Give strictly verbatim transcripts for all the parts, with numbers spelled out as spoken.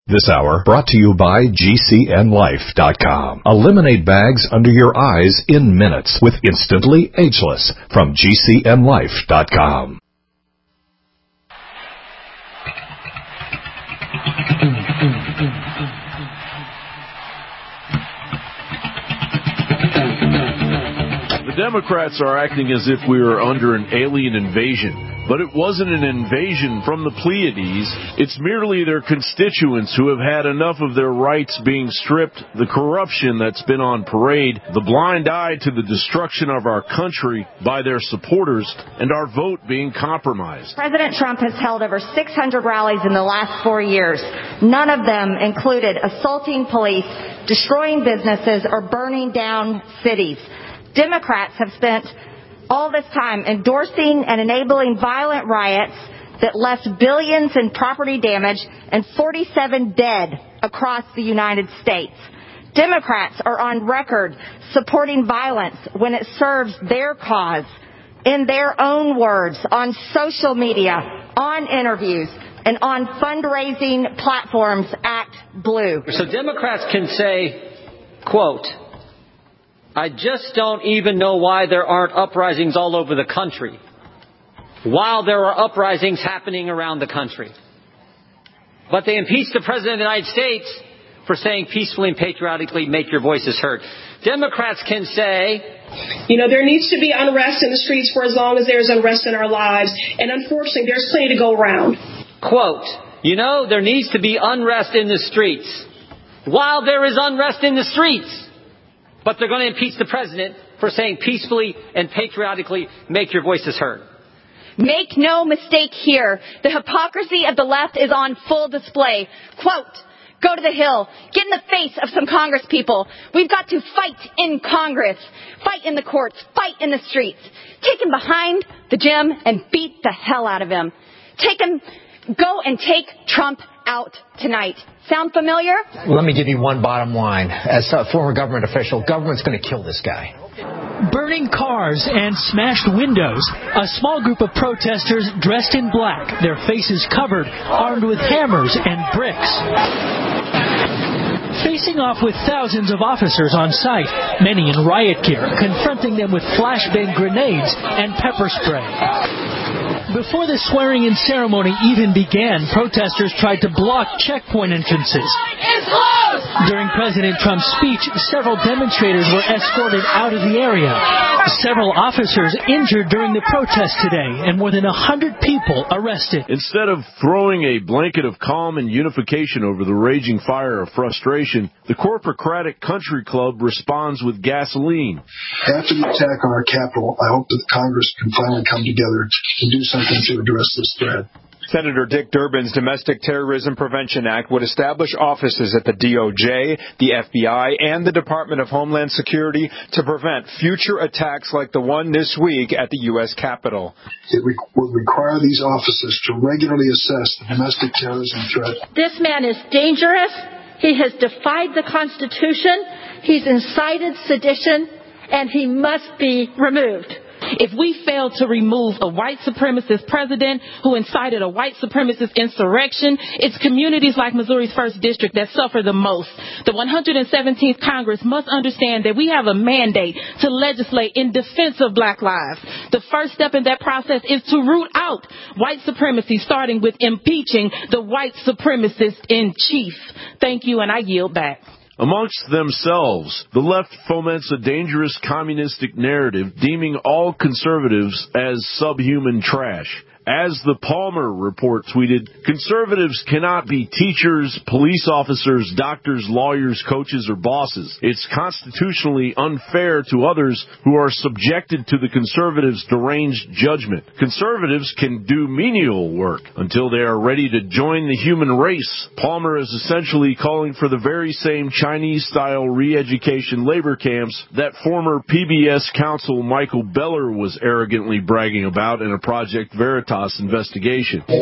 This hour brought to you by G C N Life dot com. Eliminate bags under your eyes in minutes with Instantly Ageless from G C N Life dot com. The Democrats are acting as if we are under an alien invasion. But it wasn't an invasion from the Pleiades. It's merely their constituents who have had enough of their rights being stripped, the corruption that's been on parade, the blind eye to the destruction of our country by their supporters, and our vote being compromised. President Trump has held over six hundred rallies in the last four years. None of them included assaulting police, destroying businesses, or burning down cities. Democrats have spent all this time endorsing and enabling violent riots that left billions in property damage and forty-seven dead across the United States. Democrats are on record supporting violence when it serves their cause, in their own words, on social media, on interviews, and on fundraising platforms. Act Blue. So Democrats can say, quote, I just don't even know why there aren't uprisings all over the country, while there are uprisings happening around the country. But they impeached the President of the United States for saying peacefully and patriotically, make your voices heard. Democrats can say, you know, there needs to be unrest in the streets for as long as there's unrest in our lives. And unfortunately, there's plenty to go around. Quote, you know, there needs to be unrest in the streets while there is unrest in the streets. But they're going to impeach the president for saying peacefully and patriotically, make your voices heard. Make no mistake here. The hypocrisy of the left is on full display. Quote, go to the Hill. Get in the face of some Congress people. We've got to fight in Congress. Fight in the courts. Fight in the streets. Take him behind the gym and beat the hell out of him. Take him, go and take Trump out tonight. Sound familiar? Let me give you one bottom line. As a former government official, government's going to kill this guy. Burning cars and smashed windows. A small group of protesters dressed in black, their faces covered, armed with hammers and bricks. Facing off with thousands of officers on site, many in riot gear, confronting them with flashbang grenades and pepper spray. Before the swearing-in ceremony even began, protesters tried to block checkpoint entrances. During President Trump's speech, several demonstrators were escorted out of the area. Several officers injured during the protest today, and more than one hundred people arrested. Instead of throwing a blanket of calm and unification over the raging fire of frustration, the corporocratic country club responds with gasoline. After the attack on our Capitol, I hope that Congress can finally come together and do something to address this threat. Senator Dick Durbin's Domestic Terrorism Prevention Act would establish offices at the D O J, the F B I, and the Department of Homeland Security to prevent future attacks like the one this week at the U S Capitol. It re- would require these offices to regularly assess the domestic terrorism threat. This man is dangerous. He has defied the Constitution. He's incited sedition, and he must be removed. If we fail to remove a white supremacist president who incited a white supremacist insurrection, it's communities like Missouri's first District that suffer the most. The one hundred seventeenth Congress must understand that we have a mandate to legislate in defense of black lives. The first step in that process is to root out white supremacy, starting with impeaching the white supremacist in chief. Thank you, and I yield back. Amongst themselves, the left foments a dangerous communistic narrative, deeming all conservatives as subhuman trash. As the Palmer report tweeted, conservatives cannot be teachers, police officers, doctors, lawyers, coaches, or bosses. It's constitutionally unfair to others who are subjected to the conservatives' deranged judgment. Conservatives can do menial work until they are ready to join the human race. Palmer is essentially calling for the very same Chinese-style re-education labor camps that former P B S counsel Michael Beller was arrogantly bragging about in a Project Veritas investigation. Right.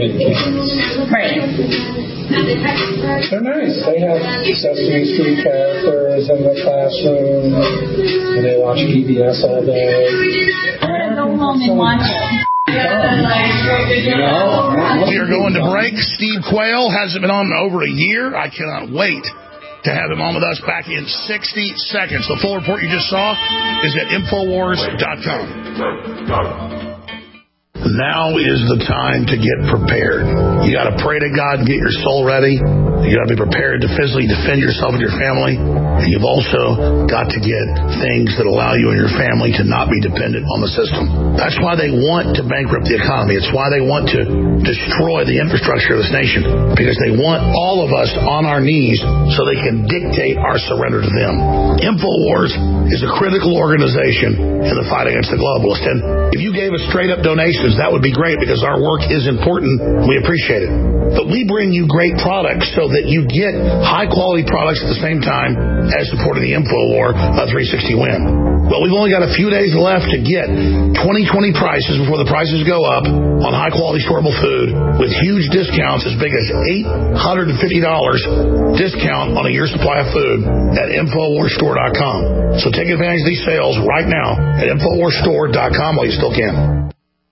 They're nice. They have Sesame Street characters in the classroom, and they watch P B S all day. I'm going to go home and watch it. We are going to break. Steve Quayle hasn't been on in over a year. I cannot wait to have him on with us back in sixty seconds. The full report you just saw is at Infowars dot com. Now is the time to get prepared. You got to pray to God and get your soul ready. You got to be prepared to physically defend yourself and your family. And you've also got to get things that allow you and your family to not be dependent on the system. That's why they want to bankrupt the economy. It's why they want to destroy the infrastructure of this nation. Because they want all of us on our knees so they can dictate our surrender to them. InfoWars is a critical organization in the fight against the globalists. And if you gave us straight up donations, that would be great because our work is important. We appreciate it. But we bring you great products so that you get high-quality products at the same time as supporting the InfoWar uh, three sixty Win. Well, we've only got a few days left to get twenty twenty prices before the prices go up on high-quality storable food with huge discounts as big as eight hundred fifty dollars discount on a year's supply of food at Infowars Store dot com. So take advantage of these sales right now at Infowars Store dot com while you still can.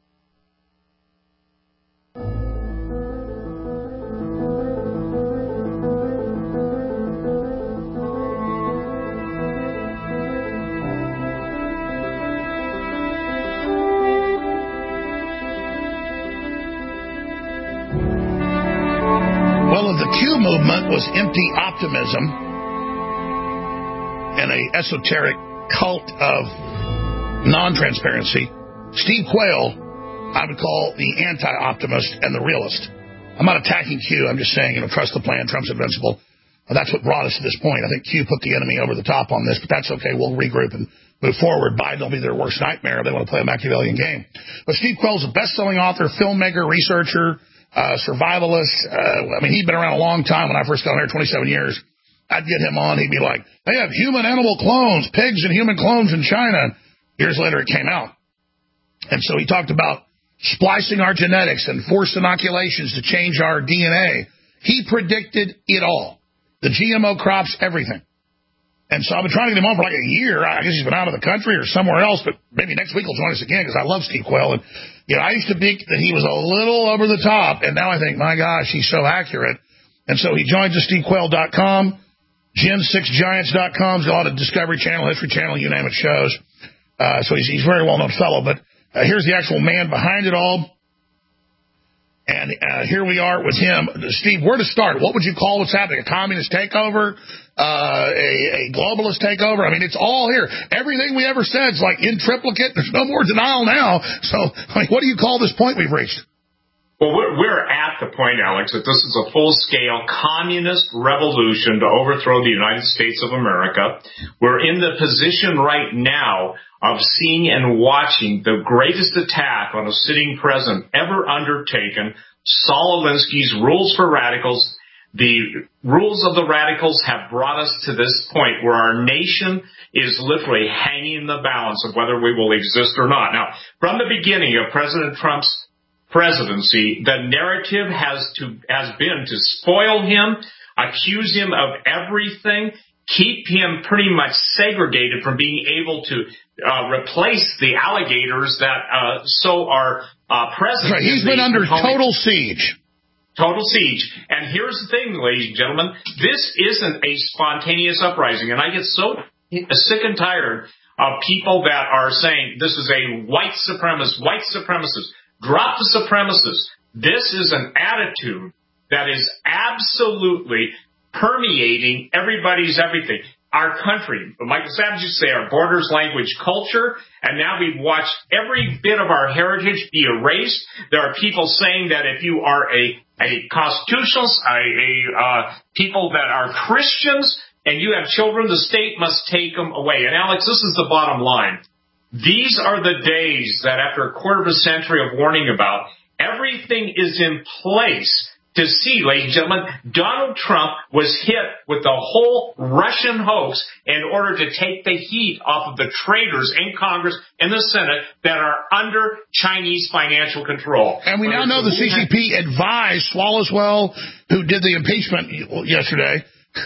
Was empty optimism and a esoteric cult of non-transparency. Steve Quayle, I would call the anti-optimist and the realist. I'm not attacking Q. I'm just saying, you know, trust the plan. Trump's invincible. Well, that's what brought us to this point. I think Q put the enemy over the top on this, but that's okay. We'll regroup and move forward. Biden will be their worst nightmare. They want to play a Machiavellian game. But Steve Quayle's a best-selling author, filmmaker, researcher, Uh, survivalist. Uh, I mean, he'd been around a long time. When I first got on here, twenty-seven years, I'd get him on. He'd be like, they have human-animal clones, pigs and human clones in China. Years later, it came out. And so he talked about splicing our genetics and forced inoculations to change our D N A. He predicted it all. The G M O crops, everything. And so I've been trying to get him on for like a year. I guess he's been out of the country or somewhere else, but maybe next week he'll join us again because I love Steve Quayle. And, you know, I used to think that he was a little over the top, and now I think, my gosh, he's so accurate. And so he joins us, Steve Quayle dot com, Gen six Giants dot com. He's got a lot of Discovery Channel, History Channel, you name it, shows. Uh, so he's, he's a very well-known fellow. But uh, here's the actual man behind it all. And uh, here we are with him. Steve, where to start? What would you call what's happening? A communist takeover? Uh, a, a globalist takeover? I mean, it's all here. Everything we ever said is like in triplicate. There's no more denial now. So, I mean, what do you call this point we've reached? Well, we're, we're at the point, Alex, that this is a full-scale communist revolution to overthrow the United States of America. We're in the position right now of seeing and watching the greatest attack on a sitting president ever undertaken, Saul Alinsky's Rules for Radicals. The rules of the radicals have brought us to this point where our nation is literally hanging in the balance of whether we will exist or not. Now, from the beginning of President Trump's presidency, the narrative has to has been to spoil him, accuse him of everything, keep him pretty much segregated from being able to uh, replace the alligators that uh, so are uh, present. Right. He's been under total siege. Total siege. And here's the thing, ladies and gentlemen, this isn't a spontaneous uprising. And I get so sick and tired of people that are saying this is a white supremacist, white supremacist. Drop the supremacists. This is an attitude that is absolutely permeating everybody's everything. Our country, Michael Savage used to say, our borders, language, culture, and now we've watched every bit of our heritage be erased. There are people saying that if you are a, a constitutionalist, a, a uh, people that are Christians, and you have children, the state must take them away. And Alex, this is the bottom line. These are the days that after a quarter of a century of warning about, everything is in place to see, ladies and gentlemen, Donald Trump was hit with the whole Russian hoax in order to take the heat off of the traitors in Congress and the Senate that are under Chinese financial control. And we now know the C C P advised Swallowswell, who did the impeachment yesterday,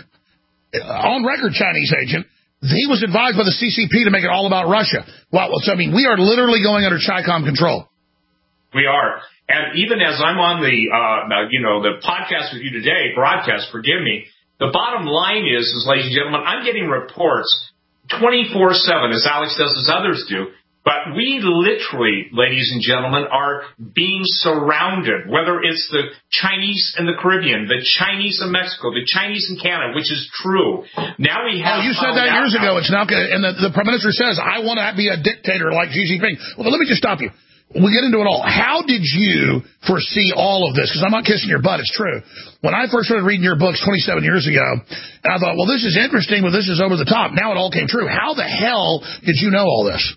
on record Chinese agent, he was advised by the C C P to make it all about Russia. Well, so, I mean, we are literally going under CHICOM control. We are. And even as I'm on the, uh, you know, the podcast with you today, broadcast, forgive me, the bottom line is, is, ladies and gentlemen, I'm getting reports twenty-four seven, as Alex does, as others do. But we literally, ladies and gentlemen, are being surrounded, whether it's the Chinese in the Caribbean, the Chinese in Mexico, the Chinese in Canada, which is true. Now we have... Oh, you said that years ago. It's now, and the, the Prime Minister says, I want to be a dictator like Xi Jinping. Well, let me just stop you. We'll get into it all. How did you foresee all of this? Because I'm not kissing your butt. It's true. When I first started reading your books twenty-seven years ago, and I thought, well, this is interesting, but this is over the top. Now it all came true. How the hell did you know all this?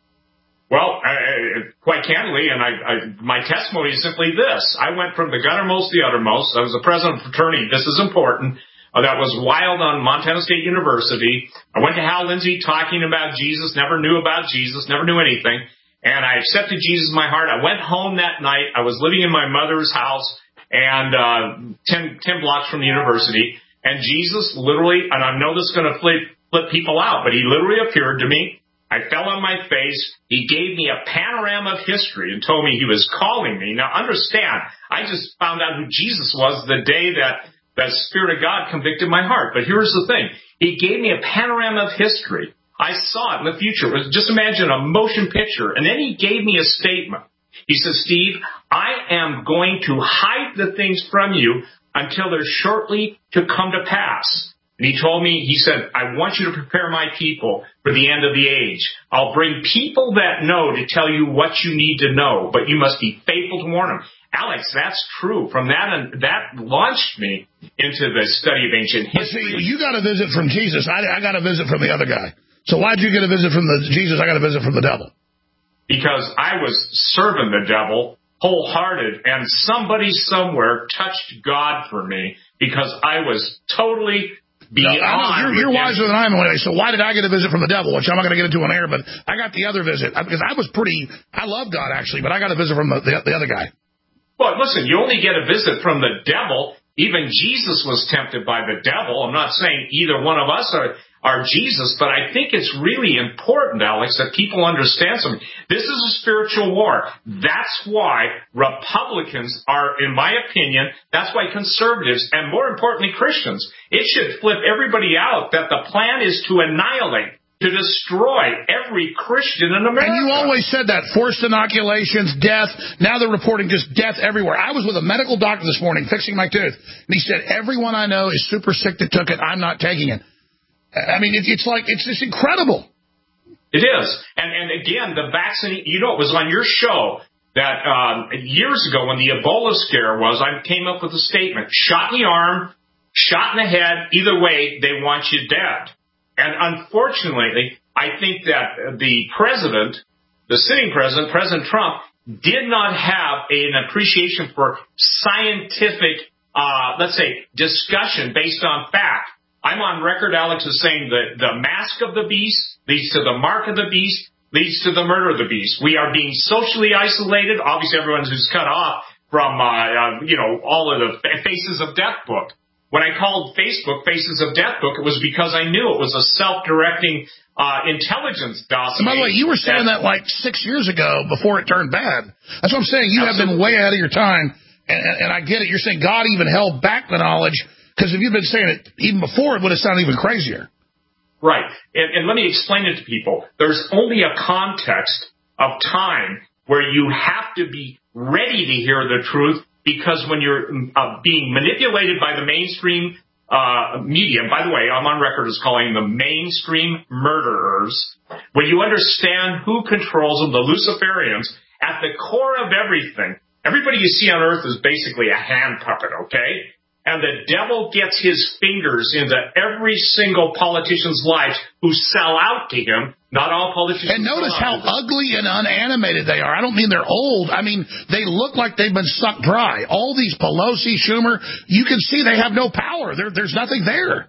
Well, uh, quite candidly, and I, I, my testimony is simply this. I went from the guttermost to the uttermost. I was the president of a fraternity. This is important. Uh, that was wild on Montana State University. I went to Hal Lindsey talking about Jesus, never knew about Jesus, never knew anything. And I accepted Jesus in my heart. I went home that night. I was living in my mother's house and uh, ten, ten blocks from the university. And Jesus literally, and I know this is going to flip, flip people out, but he literally appeared to me. I fell on my face. He gave me a panorama of history and told me he was calling me. Now, understand, I just found out who Jesus was the day that the Spirit of God convicted my heart. But here's the thing. He gave me a panorama of history. I saw it in the future. Just imagine a motion picture. And then he gave me a statement. He said, Steve, I am going to hide the things from you until they're shortly to come to pass. And he told me, he said, I want you to prepare my people for the end of the age. I'll bring people that know to tell you what you need to know, but you must be faithful to warn them. Alex, that's true. From that, and that launched me into the study of ancient history. See, you got a visit from Jesus. I, I got a visit from the other guy. So why'd you get a visit from the Jesus? I got a visit from the devil. Because I was serving the devil wholehearted, and somebody somewhere touched God for me because I was totally beyond. No, you're, you're wiser than I am anyway. So why did I get a visit from the devil? Which I'm not going to get into on air, but I got the other visit because I was pretty. I love God actually, but I got a visit from the, the, the other guy. Well, listen, you only get a visit from the devil. Even Jesus was tempted by the devil. I'm not saying either one of us are. are Jesus, but I think it's really important, Alex, that people understand something. This is a spiritual war. That's why Republicans are, in my opinion, that's why conservatives, and more importantly Christians, it should flip everybody out that the plan is to annihilate, to destroy every Christian in America. And you always said that. Forced inoculations, death. Now they're reporting just death everywhere. I was with a medical doctor this morning fixing my tooth, and he said, everyone I know is super sick that took it. I'm not taking it. I mean, it, it's like, it's just incredible. It is. And, and again, the vaccine, you know, it was on your show that um, years ago when the Ebola scare was, I came up with a statement, shot in the arm, shot in the head, either way, they want you dead. And unfortunately, I think that the president, the sitting president, President Trump, did not have an appreciation for scientific, uh, let's say, discussion based on fact. I'm on record, Alex, as saying that the mask of the beast leads to the mark of the beast, leads to the murder of the beast. We are being socially isolated. Obviously, everyone's who's cut off from, uh, uh, you know, all of the Faces of Death book. When I called Facebook Faces of Death book, it was because I knew it was a self-directing uh, intelligence dossier. And by the way, you were saying that, that like six years ago before it turned bad. That's what I'm saying. You Absolutely. have been way ahead of your time, and, and, and I get it. You're saying God even held back the knowledge. Because if you've been saying it even before, it would have sounded even crazier. Right. And, and let me explain it to people. There's only a context of time where you have to be ready to hear the truth, because when you're uh, being manipulated by the mainstream uh, media, by the way, I'm on record as calling them mainstream murderers, when you understand who controls them, the Luciferians, at the core of everything, everybody you see on earth is basically a hand puppet, okay? And the devil gets his fingers into every single politician's life who sell out to him. Not all politicians. And notice how ugly and unanimated they are. I don't mean they're old. I mean, they look like they've been sucked dry. All these Pelosi, Schumer, you can see they have no power. There, there's nothing there.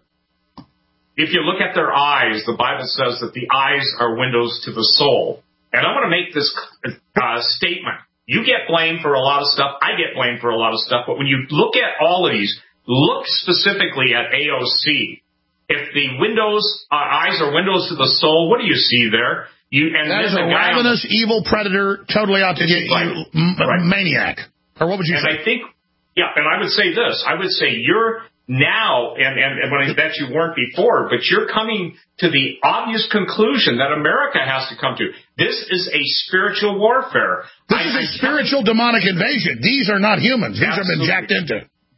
If you look at their eyes, the Bible says that the eyes are windows to the soul. And I want to make this uh, statement. You get blamed for a lot of stuff. I get blamed for a lot of stuff. But when you look at all of these, look specifically at A O C. If the windows, uh, eyes are windows to the soul, what do you see there? You, and that is a ravenous, evil predator, totally out to get right. you, m- right. maniac. Or what would you and say? I think, yeah, and I would say this. I would say you're now, and, and, and when I bet you weren't before, but you're coming to the obvious conclusion that America has to come to. This is a spiritual warfare. This I, is a I, spiritual I, demonic invasion. These are not humans. These absolutely. have been jacked into.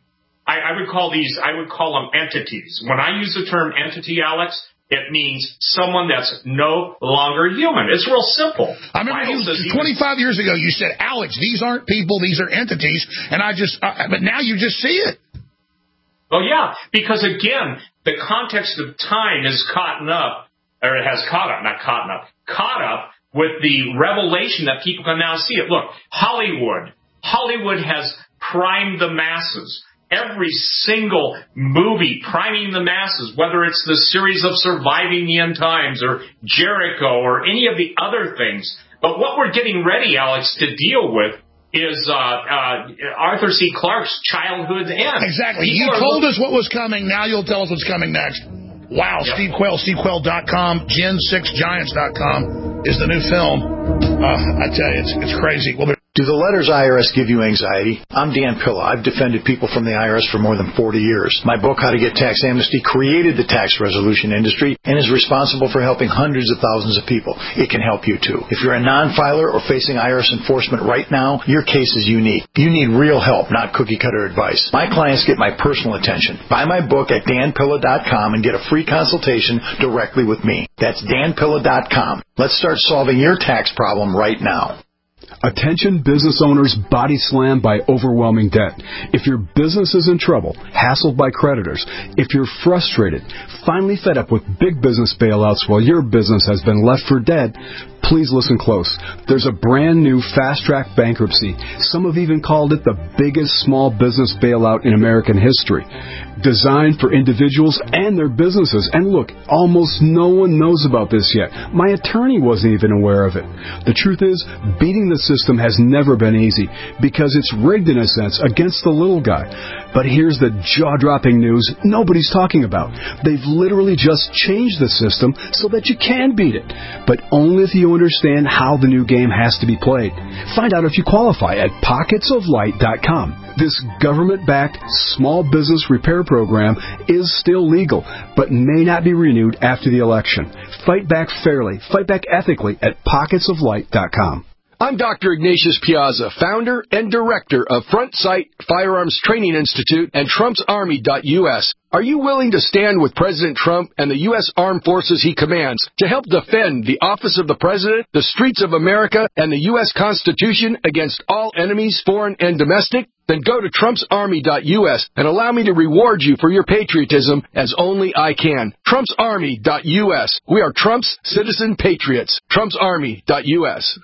I, I would call these, I would call them entities. When I use the term entity, Alex, it means someone that's no longer human. It's real simple. I remember you, twenty-five years ago you said, Alex, these aren't people, these are entities. And I just, uh, but now you just see it. Oh, yeah, because, again, the context of time is caught up, or it has caught up, not caught up, caught up with the revelation that people can now see it. Look, Hollywood, Hollywood has primed the masses. Every single movie priming the masses, whether it's the series of Surviving the End Times or Jericho or any of the other things. But what we're getting ready, Alex, to deal with is uh, uh, Arthur C. Clarke's Childhood's End. Exactly. People you told looking- us what was coming. Now you'll tell us what's coming next. Wow. Yep. Steve Quayle, steve quayle dot com, gen six giants dot com is the new film. Uh, I tell you, it's, it's crazy. We'll be- Do the letters I R S give you anxiety? I'm Dan Pilla. I've defended people from the I R S for more than forty years. My book, How to Get Tax Amnesty, created the tax resolution industry and is responsible for helping hundreds of thousands of people. It can help you, too. If you're a non-filer or facing I R S enforcement right now, your case is unique. You need real help, not cookie-cutter advice. My clients get my personal attention. Buy my book at dan pilla dot com and get a free consultation directly with me. That's dan pilla dot com. Let's start solving your tax problem right now. Attention business owners body slammed by overwhelming debt. If your business is in trouble, hassled by creditors, if you're frustrated, finally fed up with big business bailouts while your business has been left for dead, please listen close. There's a brand new fast-track bankruptcy. Some have even called it the biggest small business bailout in American history. Designed for individuals and their businesses. And look, almost no one knows about this yet. My attorney wasn't even aware of it. The truth is, beating the system has never been easy because it's rigged in a sense against the little guy. But here's the jaw-dropping news nobody's talking about. They've literally just changed the system so that you can beat it. But only if you understand how the new game has to be played. Find out if you qualify at pockets of light dot com. This government-backed small business repair program is still legal, but may not be renewed after the election. Fight back fairly. Fight back ethically at pockets of light dot com. I'm Doctor Ignatius Piazza, founder and director of Front Sight Firearms Training Institute and Trump's Army dot U S. Are you willing to stand with President Trump and the U S Armed Forces he commands to help defend the office of the President, the streets of America, and the U S Constitution against all enemies, foreign and domestic? Then go to Trump's Army dot U S and allow me to reward you for your patriotism as only I can. Trump's Army dot U S. We are Trump's citizen patriots. Trump's Army dot U S.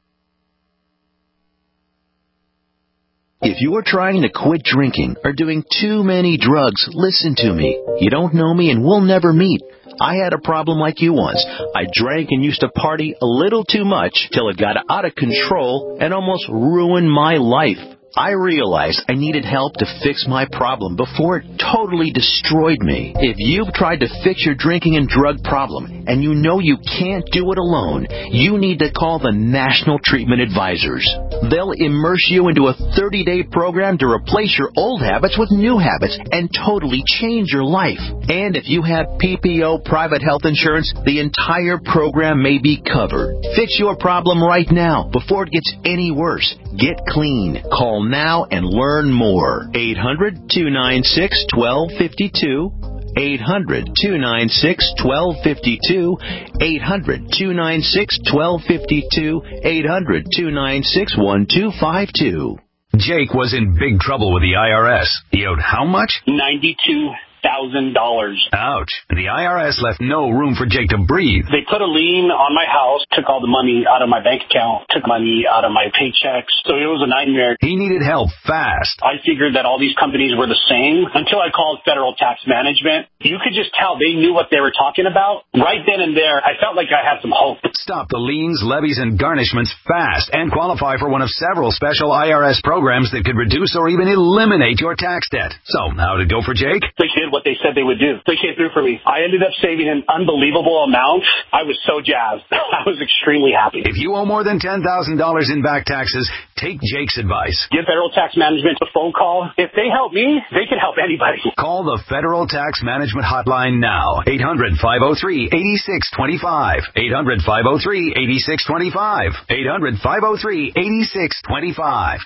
If you're trying to quit drinking or doing too many drugs, listen to me. You don't know me and we'll never meet. I had a problem like you once. I drank and used to party a little too much till it got out of control and almost ruined my life. I realized I needed help to fix my problem before it totally destroyed me. If you've tried to fix your drinking and drug problem and you know you can't do it alone, you need to call the National Treatment Advisors. They'll immerse you into a thirty-day program to replace your old habits with new habits and totally change your life. And if you have P P O private health insurance, the entire program may be covered. Fix your problem right now before it gets any worse. Get clean. Call now and learn more. eight hundred, two nine six, one two five two. eight hundred, two nine six, one two five two. eight hundred, two nine six, one two five two. eight hundred, two nine six, one two five two. Jake was in big trouble with the I R S. He owed how much? ninety-two thousand dollars. Ouch. The I R S left no room for Jake to breathe. They put a lien on my house, took all the money out of my bank account, took money out of my paychecks. So it was a nightmare. He needed help fast. I figured that all these companies were the same until I called Federal Tax Management. You could just tell they knew what they were talking about. Right then and there, I felt like I had some hope. Stop the liens, levies, and garnishments fast and qualify for one of several special I R S programs that could reduce or even eliminate your tax debt. So, how'd it go for Jake? The kid did what they said they would do. They came through for me. I ended up saving an unbelievable amount. I was so jazzed. I was extremely happy. If you owe more than ten thousand dollars in back taxes, take Jake's advice. Give Federal Tax Management a phone call. If they help me, they can help anybody. Call the Federal Tax Management Hotline now. eight hundred, five oh three, eight six two five. eight hundred, five oh three, eight six two five. eight hundred, five oh three, eight six two five.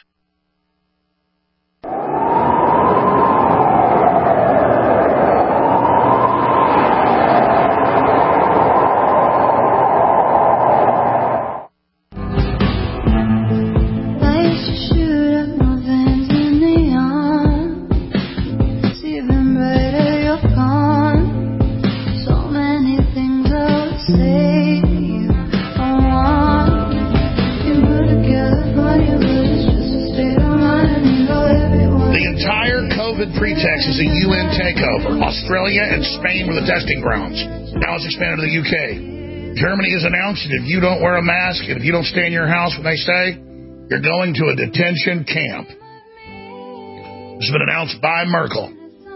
Pretext is a U N takeover. Australia and Spain were the testing grounds. Now it's expanded to the U K. Germany has announced that if you don't wear a mask and if you don't stay in your house when they say, you're going to a detention camp. This has been announced by Merkel.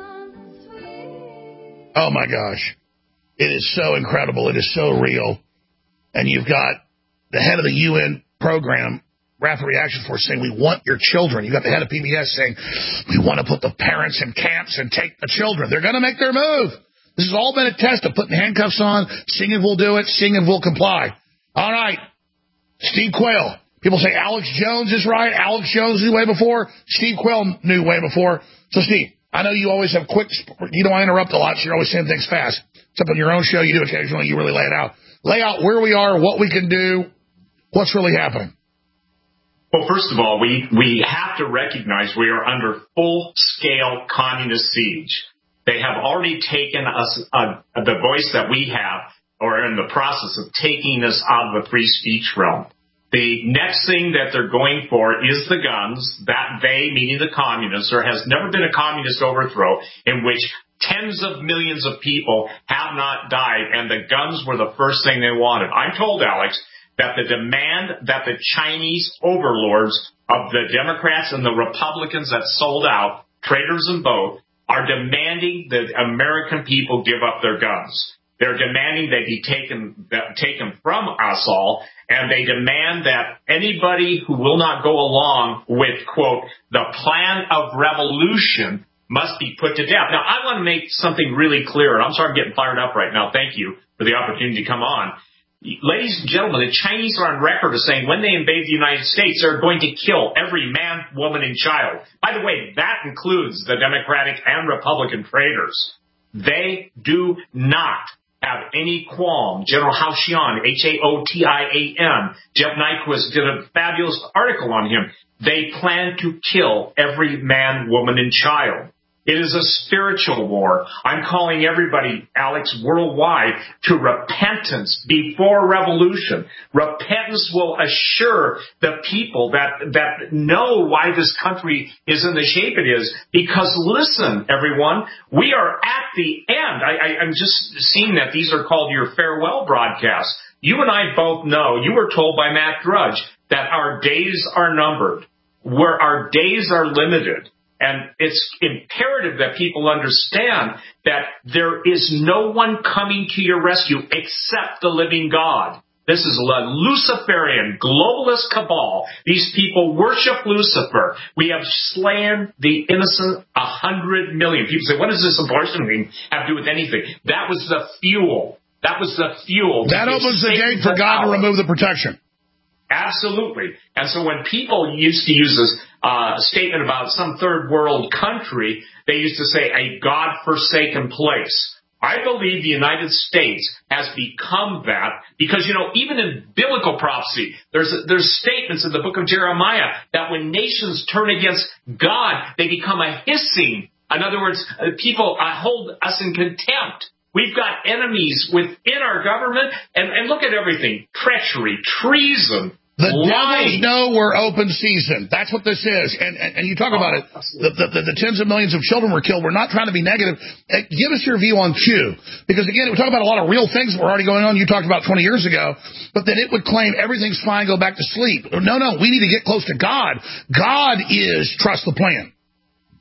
Oh, my gosh. It is so incredible. It is so real. And you've got the head of the U N program, Rapid Reaction Force, saying, we want your children. You got the head of P B S saying, we want to put the parents in camps and take the children. They're going to make their move. This has all been a test of putting handcuffs on, seeing if we'll do it, seeing if we'll comply. All right. Steve Quayle. People say Alex Jones is right. Alex Jones knew way before. Steve Quayle knew way before. So, Steve, I know you always have quick, you don't interrupt a lot, so you're always saying things fast. Except on your own show, you do occasionally, you really lay it out. Lay out where we are, what we can do, what's really happening. Well, first of all, we, we have to recognize we are under full-scale communist siege. They have already taken us, uh, the voice that we have, or in the process of taking us out of the free speech realm. The next thing that they're going for is the guns. That they, meaning the communists, there has never been a communist overthrow in which tens of millions of people have not died, and the guns were the first thing they wanted. I'm told, Alex, that the demand that the Chinese overlords of the Democrats and the Republicans that sold out, traitors in both, are demanding that American people give up their guns. They're demanding they be taken taken from us all, and they demand that anybody who will not go along with, quote, the plan of revolution must be put to death. Now, I want to make something really clear. I'm sorry I'm getting fired up right now. Thank you for the opportunity to come on. Ladies and gentlemen, the Chinese are on record as saying when they invade the United States, they're going to kill every man, woman, and child. By the way, that includes the Democratic and Republican traitors. They do not have any qualm. General Hao Xian, H A O T I A N, Jeff Nyquist did a fabulous article on him. They plan to kill every man, woman, and child. It is a spiritual war. I'm calling everybody, Alex, worldwide to repentance before revolution. Repentance will assure the people that, that know why this country is in the shape it is. Because listen, everyone, we are at the end. I, I, I'm just seeing that these are called your farewell broadcasts. You and I both know, you were told by Matt Drudge, that our days are numbered, where our days are limited. And it's imperative that people understand that there is no one coming to your rescue except the living God. This is a Luciferian globalist cabal. These people worship Lucifer. We have slain the innocent a hundred million. People say, what does this abortion thing have to do with anything? That was the fuel. That was the fuel. That opens the gate for God to remove the protection. Absolutely. And so when people used to use this uh, statement about some third world country, they used to say a God-forsaken place. I believe the United States has become that because, you know, even in biblical prophecy, there's there's statements in the book of Jeremiah that when nations turn against God, they become a hissing. In other words, people uh, hold us in contempt. We've got enemies within our government, and, and look at everything. Treachery, treason, The lying. devils know we're open season. That's what this is. And and, and you talk about it, the, the, the tens of millions of children were killed. We're not trying to be negative. Give us your view on Q. Because, again, we talk about a lot of real things that were already going on. You talked about twenty years ago. But then it would claim everything's fine, go back to sleep. No, no, we need to get close to God. God is trust the plan.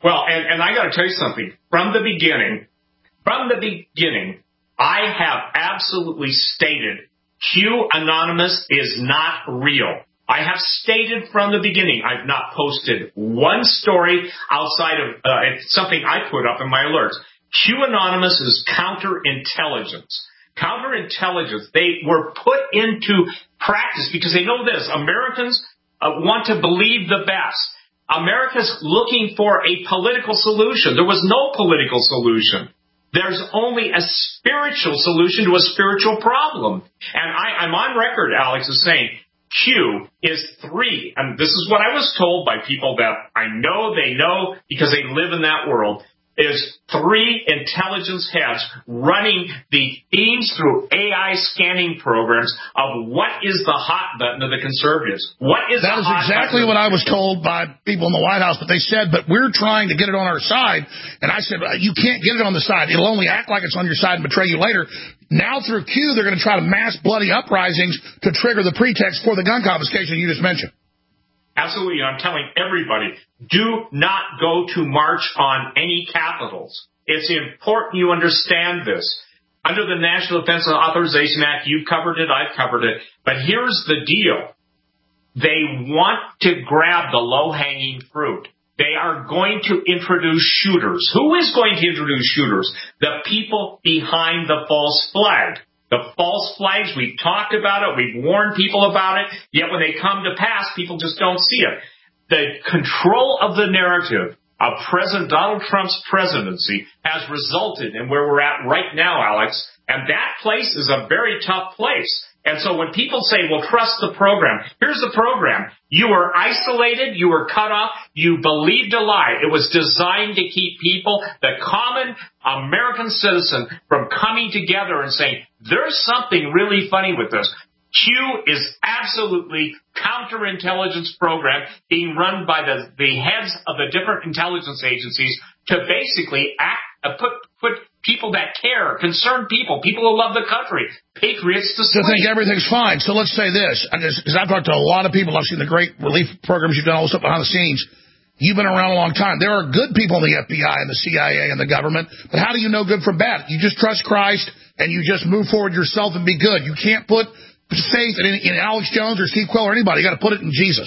Well, and, and I got to tell you something. From the beginning, from the beginning, I have absolutely stated Q Anonymous is not real. I have stated from the beginning, I've not posted one story outside of uh, something I put up in my alerts. Q Anonymous is counterintelligence. Counterintelligence, they were put into practice because they know this. Americans uh, want to believe the best. America's looking for a political solution. There was no political solution. There's only a spiritual solution to a spiritual problem. And I, I'm on record, Alex, as saying Q is three. And this is what I was told by people that I know they know because they live in that world. Is three intelligence heads running the themes through A I scanning programs of what is the hot button of the conservatives. What is that? The is hot exactly button? What I was told by people in the White House. But they said, but we're trying to get it on our side. And I said, you can't get it on the side. It'll only act like it's on your side and betray you later. Now through Q, they're going to try to mass bloody uprisings to trigger the pretext for the gun confiscation you just mentioned. Absolutely. I'm telling everybody, do not go to march on any capitals. It's important you understand this. Under the National Defense Authorization Act, you've covered it, I've covered it. But here's the deal. They want to grab the low-hanging fruit. They are going to introduce shooters. Who is going to introduce shooters? The people behind the false flag. The false flags, we've talked about it, we've warned people about it, yet when they come to pass, people just don't see it. The control of the narrative of President Donald Trump's presidency has resulted in where we're at right now, Alex, and that place is a very tough place. And so when people say, well, trust the program, here's the program. You were isolated, you were cut off, you believed a lie. It was designed to keep people, the common American citizen, from coming together and saying, there's something really funny with this. Q is absolutely counterintelligence program being run by the, the heads of the different intelligence agencies to basically act, uh, put put people that care, concerned people, people who love the country, patriots to sleep. To think everything's fine. So let's say this, because I've talked to a lot of people. I've seen the great relief programs you've done, all the stuff behind the scenes. You've been around a long time. There are good people in the F B I and the C I A and the government, but how do you know good from bad? You just trust Christ and you just move forward yourself and be good. You can't put faith in, in Alex Jones or Steve Quayle or anybody. You got to put it in Jesus.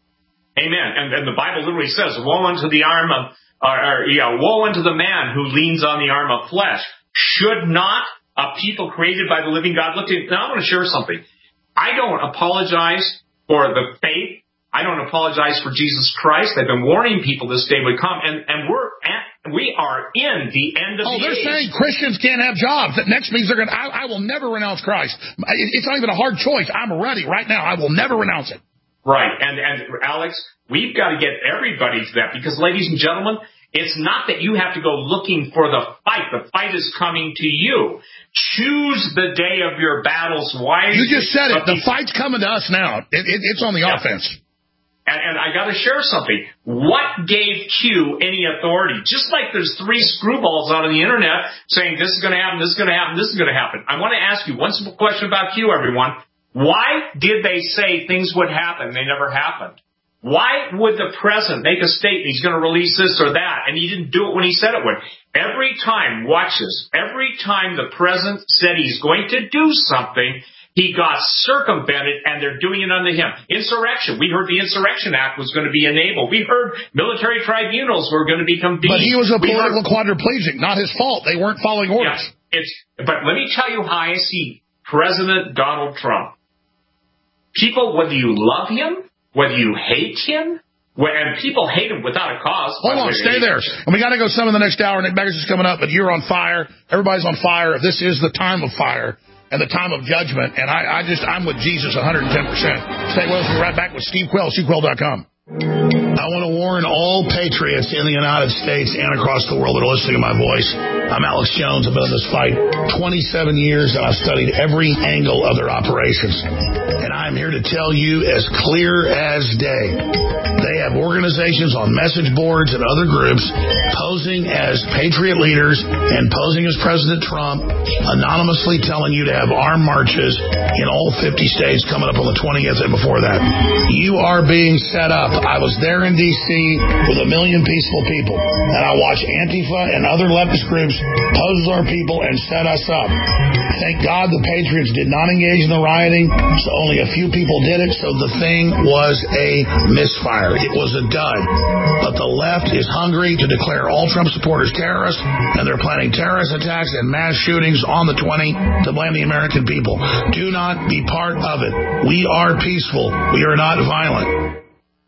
Amen. And, and the Bible literally says, woe unto the arm of, or, or yeah, woe unto the man who leans on the arm of flesh. Should not a people created by the living God look at? Now I want to share something. I don't apologize for the faith. I don't apologize for Jesus Christ. I've been warning people this day would come, and, and we're at, we are in the end of oh, the age. Oh, they're saying Christians can't have jobs. That next means they're going to, I, I will never renounce Christ. It's not even a hard choice. I'm ready right now. I will never renounce it. Right. And, and Alex, we've got to get everybody to that because, ladies and gentlemen, it's not that you have to go looking for the fight. The fight is coming to you. Choose the day of your battles wisely. You just said it. The fight's coming to us now. It, it, it's on the yeah. offense. And, and I got to share something. What gave Q any authority? Just like there's three screwballs out on the internet saying this is going to happen, this is going to happen, this is going to happen. I want to ask you one simple question about Q, everyone. Why did they say things would happen? They never happened. Why would the president make a statement, he's going to release this or that, and he didn't do it when he said it would? Every time, watch this, every time the president said he's going to do something, he got circumvented, and they're doing it under him. Insurrection. We heard the Insurrection Act was going to be enabled. We heard military tribunals were going to be convened. But he was a political heard, quadriplegic. Not his fault. They weren't following orders. Yeah, it's, but let me tell you how I see President Donald Trump. People, whether you love him, whether you hate him, and people hate him without a cause. Hold on, stay there. And we got to go some in the next hour. Nick Beggars is coming up, but you're on fire. Everybody's on fire. This is the time of fire and the time of judgment. And I, I just, I'm with Jesus one hundred ten percent. Stay with us. We'll be right back with Steve Quayle, steve quayle dot com. I want to warn all patriots in the United States and across the world that are listening to my voice. I'm Alex Jones. I've been in this fight twenty-seven years, and I've studied every angle of their operations. And I'm here to tell you as clear as day, they have organizations on message boards and other groups posing as patriot leaders and posing as President Trump, anonymously telling you to have armed marches in all fifty states coming up on the twentieth and before that. You are being set up. I was there in D C with a million peaceful people, and I watched Antifa and other leftist groups pose as our people and set us up. Thank God the Patriots did not engage in the rioting, so only a few people did it, so the thing was a misfire. It was a dud. But the left is hungry to declare all Trump supporters terrorists, and they're planning terrorist attacks and mass shootings on the twentieth to blame the American people. Do not be part of it. We are peaceful. We are not violent.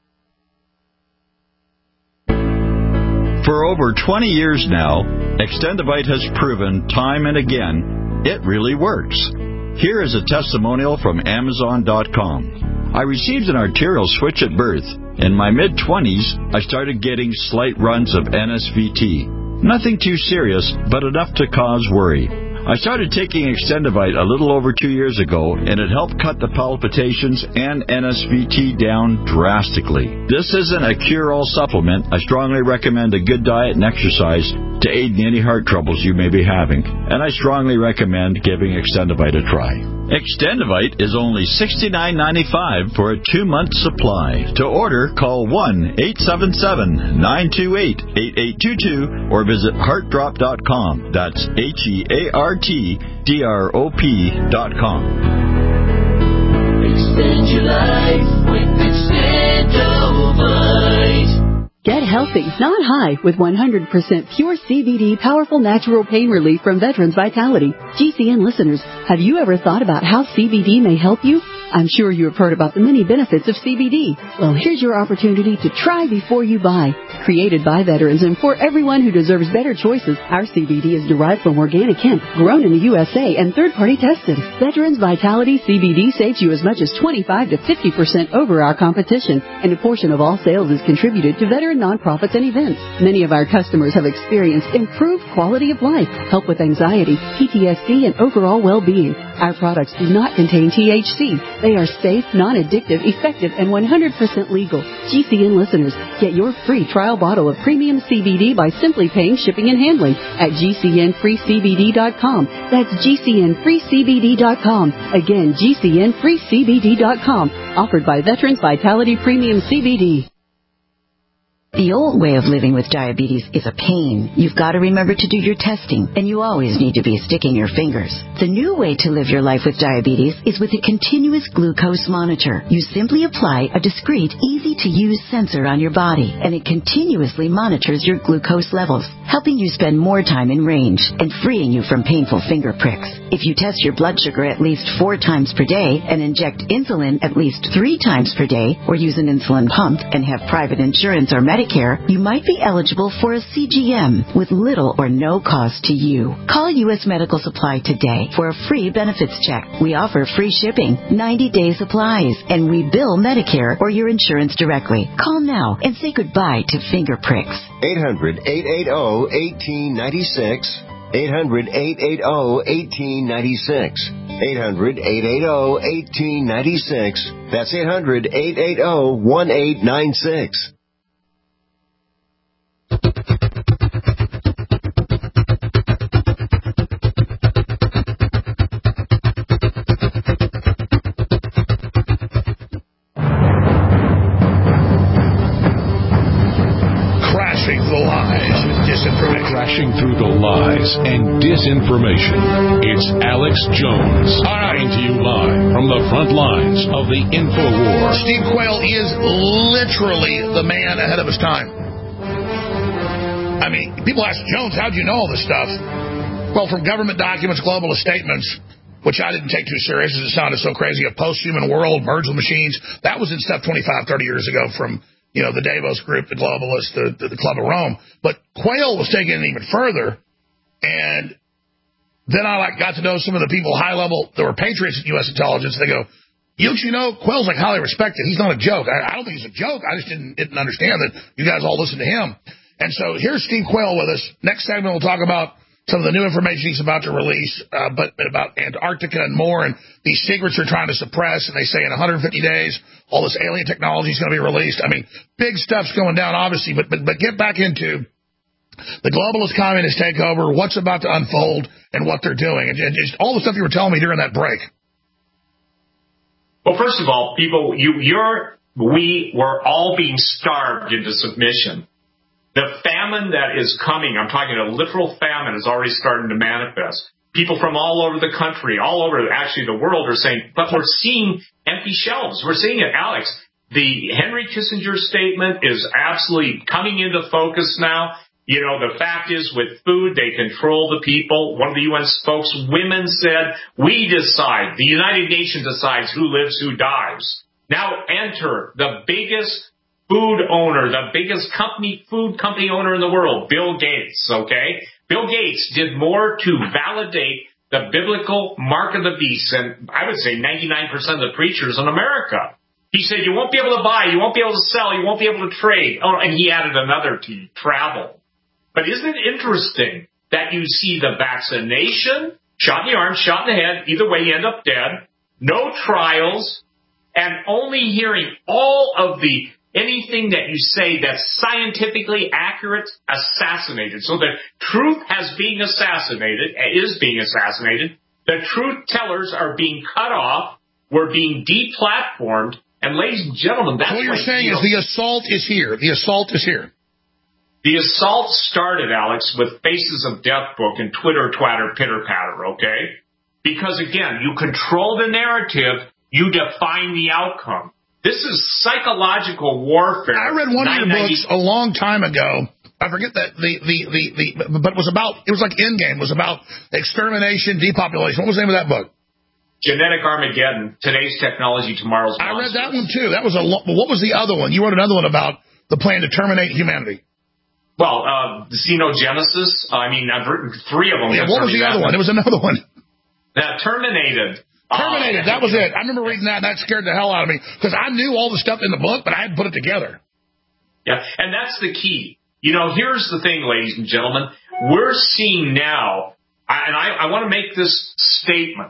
For over twenty years now, Extendivite has proven time and again it really works. Here is a testimonial from Amazon dot com. I received an arterial switch at birth. In my mid-twenties, I started getting slight runs of N S V T. Nothing too serious, but enough to cause worry. I started taking Extendivite a little over two years ago, and it helped cut the palpitations and N S V T down drastically. This isn't a cure-all supplement. I strongly recommend a good diet and exercise to aid in any heart troubles you may be having, and I strongly recommend giving Extendivite a try. Extendivite is only sixty-nine ninety-five for a two-month supply. To order, call one eight seven seven, nine two eight, eight eight two two or visit heart drop dot com. That's H E A R T D R O P dot com. Extend your life with Extendivite. Get healthy, not high, with one hundred percent pure C B D, powerful natural pain relief from Veterans Vitality. G C N listeners, have you ever thought about how C B D may help you? I'm sure you have heard about the many benefits of C B D. Well, here's your opportunity to try before you buy. Created by veterans and for everyone who deserves better choices, our C B D is derived from organic hemp, grown in the U S A, and third-party tested. Veterans Vitality C B D saves you as much as twenty-five to fifty percent over our competition, and a portion of all sales is contributed to veteran nonprofits and events. Many of our customers have experienced improved quality of life, help with anxiety, P T S D, and overall well-being. Our products do not contain T H C. They are safe, non-addictive, effective, and one hundred percent legal. G C N listeners, get your free trial bottle of premium C B D by simply paying shipping and handling at G C N free C B D dot com. That's G C N free C B D dot com. Again, G C N free C B D dot com. Offered by Veterans Vitality Premium C B D. The old way of living with diabetes is a pain. You've got to remember to do your testing, and you always need to be sticking your fingers. The new way to live your life with diabetes is with a continuous glucose monitor. You simply apply a discreet, easy-to-use sensor on your body, and it continuously monitors your glucose levels, helping you spend more time in range and freeing you from painful finger pricks. If you test your blood sugar at least four times per day and inject insulin at least three times per day, or use an insulin pump and have private insurance or Medicare, you might be eligible for a C G M with little or no cost to you. Call U S Medical Supply today for a free benefits check. We offer free shipping, ninety-day supplies, and we bill Medicare or your insurance directly. Call now and say goodbye to finger pricks. eight hundred, eight eight zero, one eight nine six. eight hundred, eight eight zero, one eight nine six. eight hundred, eight eight zero, one eight nine six. That's eight hundred, eight eight zero, one eight nine six. Crashing through the lies with disinformation. Crashing through the lies and disinformation. It's Alex Jones. Coming to you live from the front lines of the InfoWar. Steve Quayle is literally the man ahead of his time. I mean, people ask Jones, how'd you know all this stuff? Well, from government documents, globalist statements, which I didn't take too serious as it sounded so crazy, a post-human world, merged with machines. That was in stuff twenty-five, thirty years ago from, you know, the Davos group, the globalists, the, the, the Club of Rome. But Quayle was taking it even further. And then I like got to know some of the people high level that were patriots at U S intelligence. They go, you, you know, Quayle's like highly respected. He's not a joke. I, I don't think he's a joke. I just didn't, didn't understand that you guys all listen to him. And so here's Steve Quayle with us. Next segment, we'll talk about some of the new information he's about to release, uh, but about Antarctica and more, and these secrets are trying to suppress, and they say in one hundred fifty days, all this alien technology is going to be released. I mean, big stuff's going down, obviously, but, but, but get back into the globalist communist takeover, what's about to unfold, and what they're doing, and, and just all the stuff you were telling me during that break. Well, first of all, people, you, you're, we were all being starved into submission. The famine that is coming, I'm talking a literal famine, is already starting to manifest. People from all over the country, all over actually the world, are saying, but we're seeing empty shelves. We're seeing it, Alex. The Henry Kissinger statement is absolutely coming into focus now. You know, the fact is, with food, they control the people. One of the U N spokeswomen said, we decide, the United Nations decides who lives, who dies. Now enter the biggest food owner, the biggest company, food company owner in the world, Bill Gates, okay? Bill Gates did more to validate the biblical mark of the beast than, I would say, ninety-nine percent of the preachers in America. He said, you won't be able to buy, you won't be able to sell, you won't be able to trade. Oh, and he added another to travel. But isn't it interesting that you see the vaccination, shot in the arm, shot in the head, either way you end up dead, no trials, and only hearing all of the anything that you say that's scientifically accurate, assassinated. So the truth has been assassinated, is being assassinated. The truth tellers are being cut off. We're being deplatformed. And ladies and gentlemen, that's what you're saying is the assault is here. The assault is here. The assault started, Alex, with Faces of Death book and Twitter, Twatter, Pitter Patter, okay? Because again, you control the narrative, you define the outcome. This is psychological warfare. I read one of your books a long time ago. I forget that the, the, the, the, but it was about, it was like Endgame, it was about extermination, depopulation. What was the name of that book? Genetic Armageddon, Today's Technology, Tomorrow's Monsters. I read that one too. That was a lo- what was the other one? You wrote another one about the plan to terminate humanity. Well, uh, Xenogenesis, I mean, I've written three of them. Yeah, what was the other one? There was another one. That Terminated. Terminated, uh, that was it. I remember reading that, and that scared the hell out of me, because I knew all the stuff in the book, but I hadn't put it together. Yeah, and that's the key. You know, here's the thing, ladies and gentlemen. We're seeing now, and I, I want to make this statement.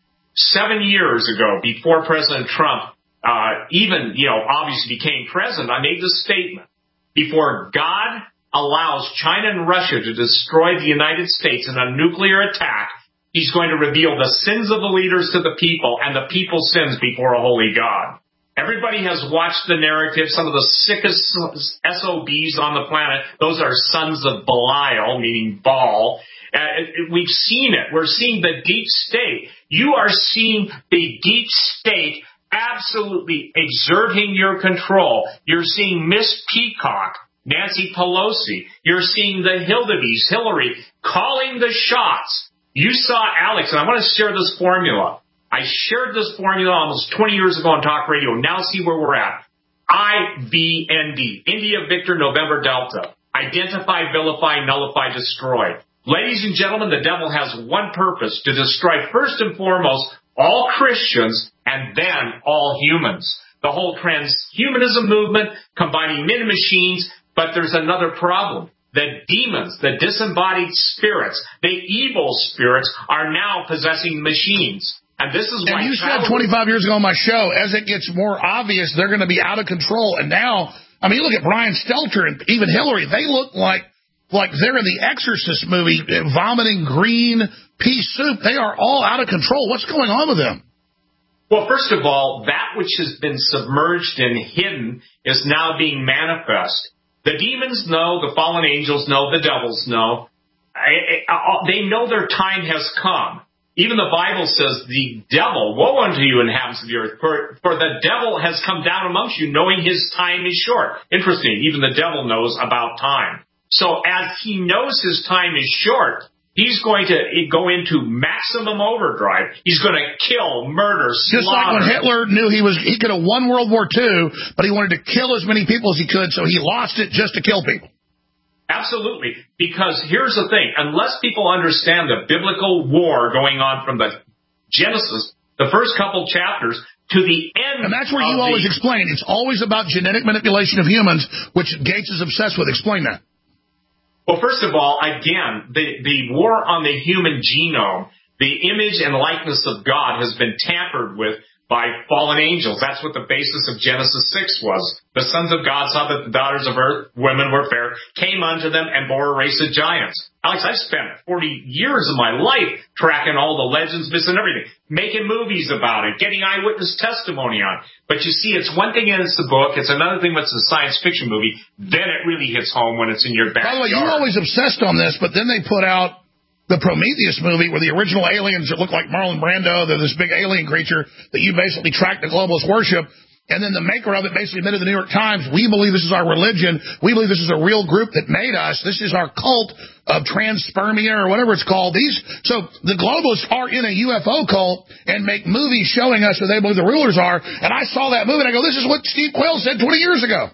Seven years ago, before President Trump uh, even, you know, obviously became president, I made this statement. Before God allows China and Russia to destroy the United States in a nuclear attack, he's going to reveal the sins of the leaders to the people and the people's sins before a holy God. Everybody has watched the narrative. Some of the sickest S O Bs on the planet, those are sons of Belial, meaning Baal. Uh, we've seen it. We're seeing the deep state. You are seeing the deep state absolutely exerting your control. You're seeing Miss Peacock, Nancy Pelosi. You're seeing the Hildebys, Hillary, calling the shots. You saw Alex, and I want to share this formula. I shared this formula almost twenty years ago on talk radio. Now see where we're at. I V N D, India, Victor, November, Delta. Identify, vilify, nullify, destroy. Ladies and gentlemen, the devil has one purpose, to destroy first and foremost all Christians and then all humans. The whole transhumanism movement, combining men and machines, but there's another problem. The demons, the disembodied spirits, the evil spirits are now possessing machines. And this is why. And you said twenty-five years ago on my show, as it gets more obvious, they're going to be out of control. And now, I mean, look at Brian Stelter and even Hillary. They look like like they're in the Exorcist movie, vomiting green pea soup. They are all out of control. What's going on with them? Well, first of all, that which has been submerged and hidden is now being manifest. The demons know, the fallen angels know, the devils know. They know their time has come. Even the Bible says the devil, woe unto you, inhabitants of the earth, for, for the devil has come down amongst you, knowing his time is short. Interesting, even the devil knows about time. So as he knows his time is short, he's going to go into maximum overdrive. He's going to kill, murder, slaughter. Just like when Hitler knew he was he could have won World War Two, but he wanted to kill as many people as he could, so he lost it just to kill people. Absolutely. Because here's the thing. Unless people understand the biblical war going on from the Genesis, the first couple chapters, to the end. And that's where you always the, explain. It's always about genetic manipulation of humans, which Gates is obsessed with. Explain that. Well, first of all, again, the, the war on the human genome, the image and likeness of God has been tampered with by fallen angels. That's what the basis of Genesis six was. The sons of God saw that the daughters of earth, women were fair, came unto them and bore a race of giants. Alex, I've spent forty years of my life tracking all the legends, myths, and everything, making movies about it, getting eyewitness testimony on it. But you see, it's one thing when it's the book, it's another thing when it's a science fiction movie, then it really hits home when it's in your backyard. By the way, you're always obsessed on this, but then they put out the Prometheus movie where the original aliens that look like Marlon Brando, they're this big alien creature that you basically track the globalist worship. And then the maker of it basically admitted to the New York Times, we believe this is our religion. We believe this is a real group that made us. This is our cult of transpermia or whatever it's called. These, so the globalists are in a U F O cult and make movies showing us who they believe the rulers are. And I saw that movie and I go, this is what Steve Quayle said twenty years ago.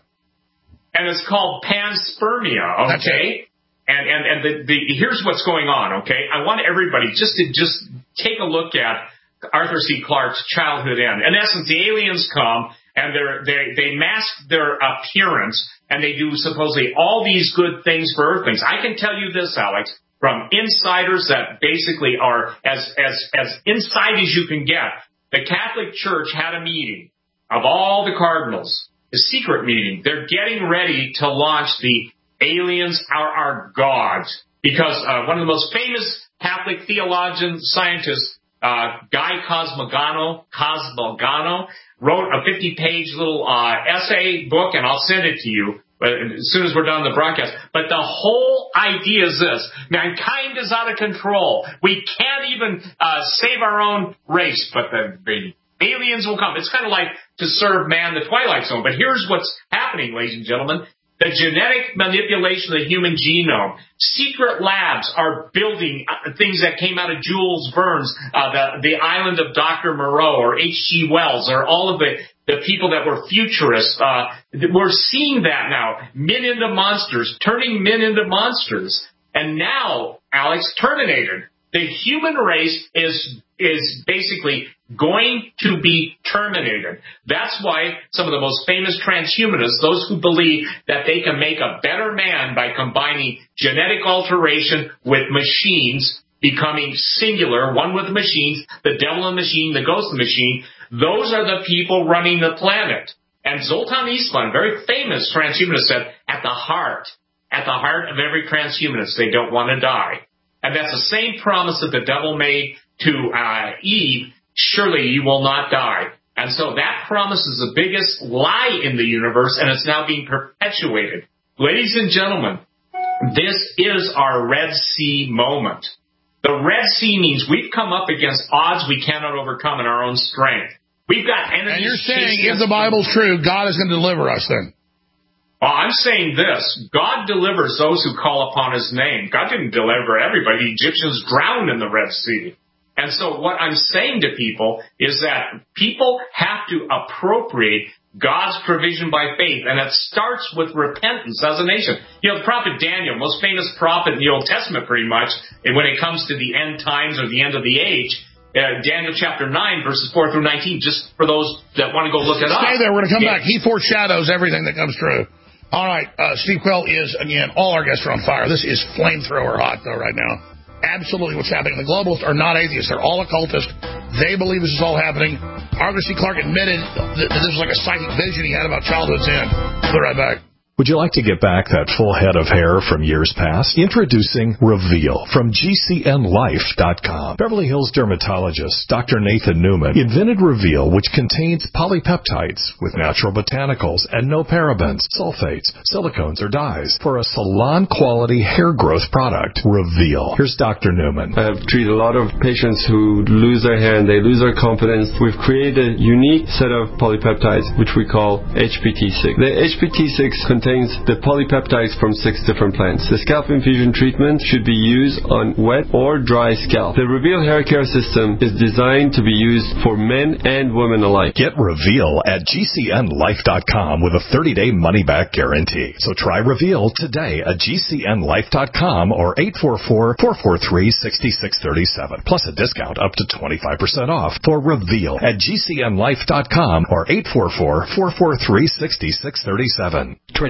And it's called panspermia, okay? That's it. And and and the, the here's what's going on, okay? I want everybody just to just take a look at Arthur C. Clarke's Childhood End. In essence, the aliens come and they're, they they mask their appearance and they do supposedly all these good things for Earthlings. I can tell you this, Alex, from insiders that basically are as as as inside as you can get. The Catholic Church had a meeting of all the cardinals, a secret meeting. They're getting ready to launch the aliens are our gods, because uh, one of the most famous Catholic theologian scientists, uh, Guy Cosmogano, Cosmogano, wrote a fifty-page little uh, essay book, and I'll send it to you as soon as we're done the broadcast. But the whole idea is this: mankind is out of control. We can't even uh, save our own race, but the, the aliens will come. It's kind of like to serve man the Twilight Zone. But here's what's happening, ladies and gentlemen. The genetic manipulation of the human genome. Secret labs are building things that came out of Jules Verne's, uh, the, the island of Doctor Moreau or H G Wells, or all of the, the people that were futurists. Uh, we're seeing that now. Men into monsters, turning men into monsters. And now, Alex, Terminator. The human race is is basically going to be terminated. That's why some of the most famous transhumanists, those who believe that they can make a better man by combining genetic alteration with machines, becoming singular, one with the machines, the devil and machine, the ghost and machine, those are the people running the planet. And Zoltan Islam, very famous transhumanist, said, at the heart, at the heart of every transhumanist, they don't want to die. And that's the same promise that the devil made to uh, Eve, surely you will not die. And so that promise is the biggest lie in the universe, and it's now being perpetuated. Ladies and gentlemen, this is our Red Sea moment. The Red Sea means we've come up against odds we cannot overcome in our own strength. We've got enemies. And you're saying if the Bible's true, God is going to deliver us then? Well, I'm saying this. God delivers those who call upon his name. God didn't deliver everybody. The Egyptians drowned in the Red Sea. And so what I'm saying to people is that people have to appropriate God's provision by faith, and it starts with repentance as a nation. You know, the prophet Daniel, most famous prophet in the Old Testament pretty much, and when it comes to the end times or the end of the age, uh, Daniel chapter nine, verses four through nineteen, just for those that want to go look it up. Stay there, we're going to come yeah. back. He foreshadows everything that comes true. All right, uh, Steve Quayle is, again, all our guests are on fire. This is flamethrower hot, though, right now. Absolutely what's happening. The globalists are not atheists. They're all occultists. They believe this is all happening. Arthur C. Clarke admitted that this was like a psychic vision he had about childhood's end. We'll be right back. Would you like to get back that full head of hair from years past? Introducing Reveal from G C N life dot com. Beverly Hills dermatologist Doctor Nathan Newman invented Reveal, which contains polypeptides with natural botanicals and no parabens, sulfates, silicones, or dyes for a salon-quality hair growth product. Reveal. Here's Doctor Newman. I've treated a lot of patients who lose their hair and they lose their confidence. We've created a unique set of polypeptides, which we call H P T six. The H P T six contains contains the polypeptides from six different plants. The scalp infusion treatment should be used on wet or dry scalp. The Reveal hair care system is designed to be used for men and women alike. Get Reveal at G C N life dot com with a thirty-day money-back guarantee. So try Reveal today at G C N life dot com or eight four four, four four three, six six three seven. Plus a discount up to twenty-five percent off for Reveal at G C N life dot com or eight four four, four four three, six six three seven. Trading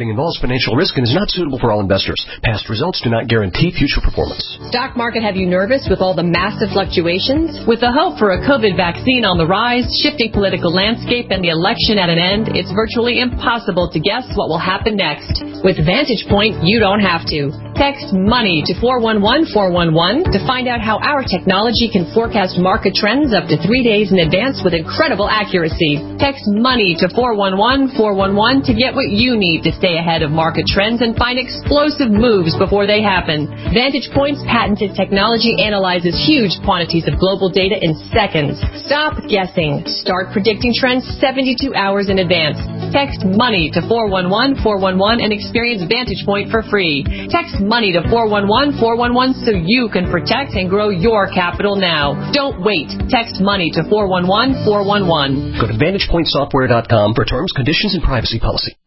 trading involves financial risk and is not suitable for all investors. Past results do not guarantee future performance. Stock market have you nervous with all the massive fluctuations? With the hope for a COVID vaccine on the rise, shifting political landscape, and the election at an end, it's virtually impossible to guess what will happen next. With Vantage Point, you don't have to. Text MONEY to four one one four one one to find out how our technology can forecast market trends up to three days in advance with incredible accuracy. Text MONEY to four one one four one one to get what you need to stay ahead of market trends and find explosive moves before they happen. Vantage Point's patented technology analyzes huge quantities of global data in seconds. Stop guessing. Start predicting trends seventy-two hours in advance. Text MONEY to four one one four one one and experience Vantage Point for free. Text MONEY to four one one four one one so you can protect and grow your capital now. Don't wait. Text MONEY to four one one four one one. Go to vantage point software dot com for terms, conditions, and privacy policy.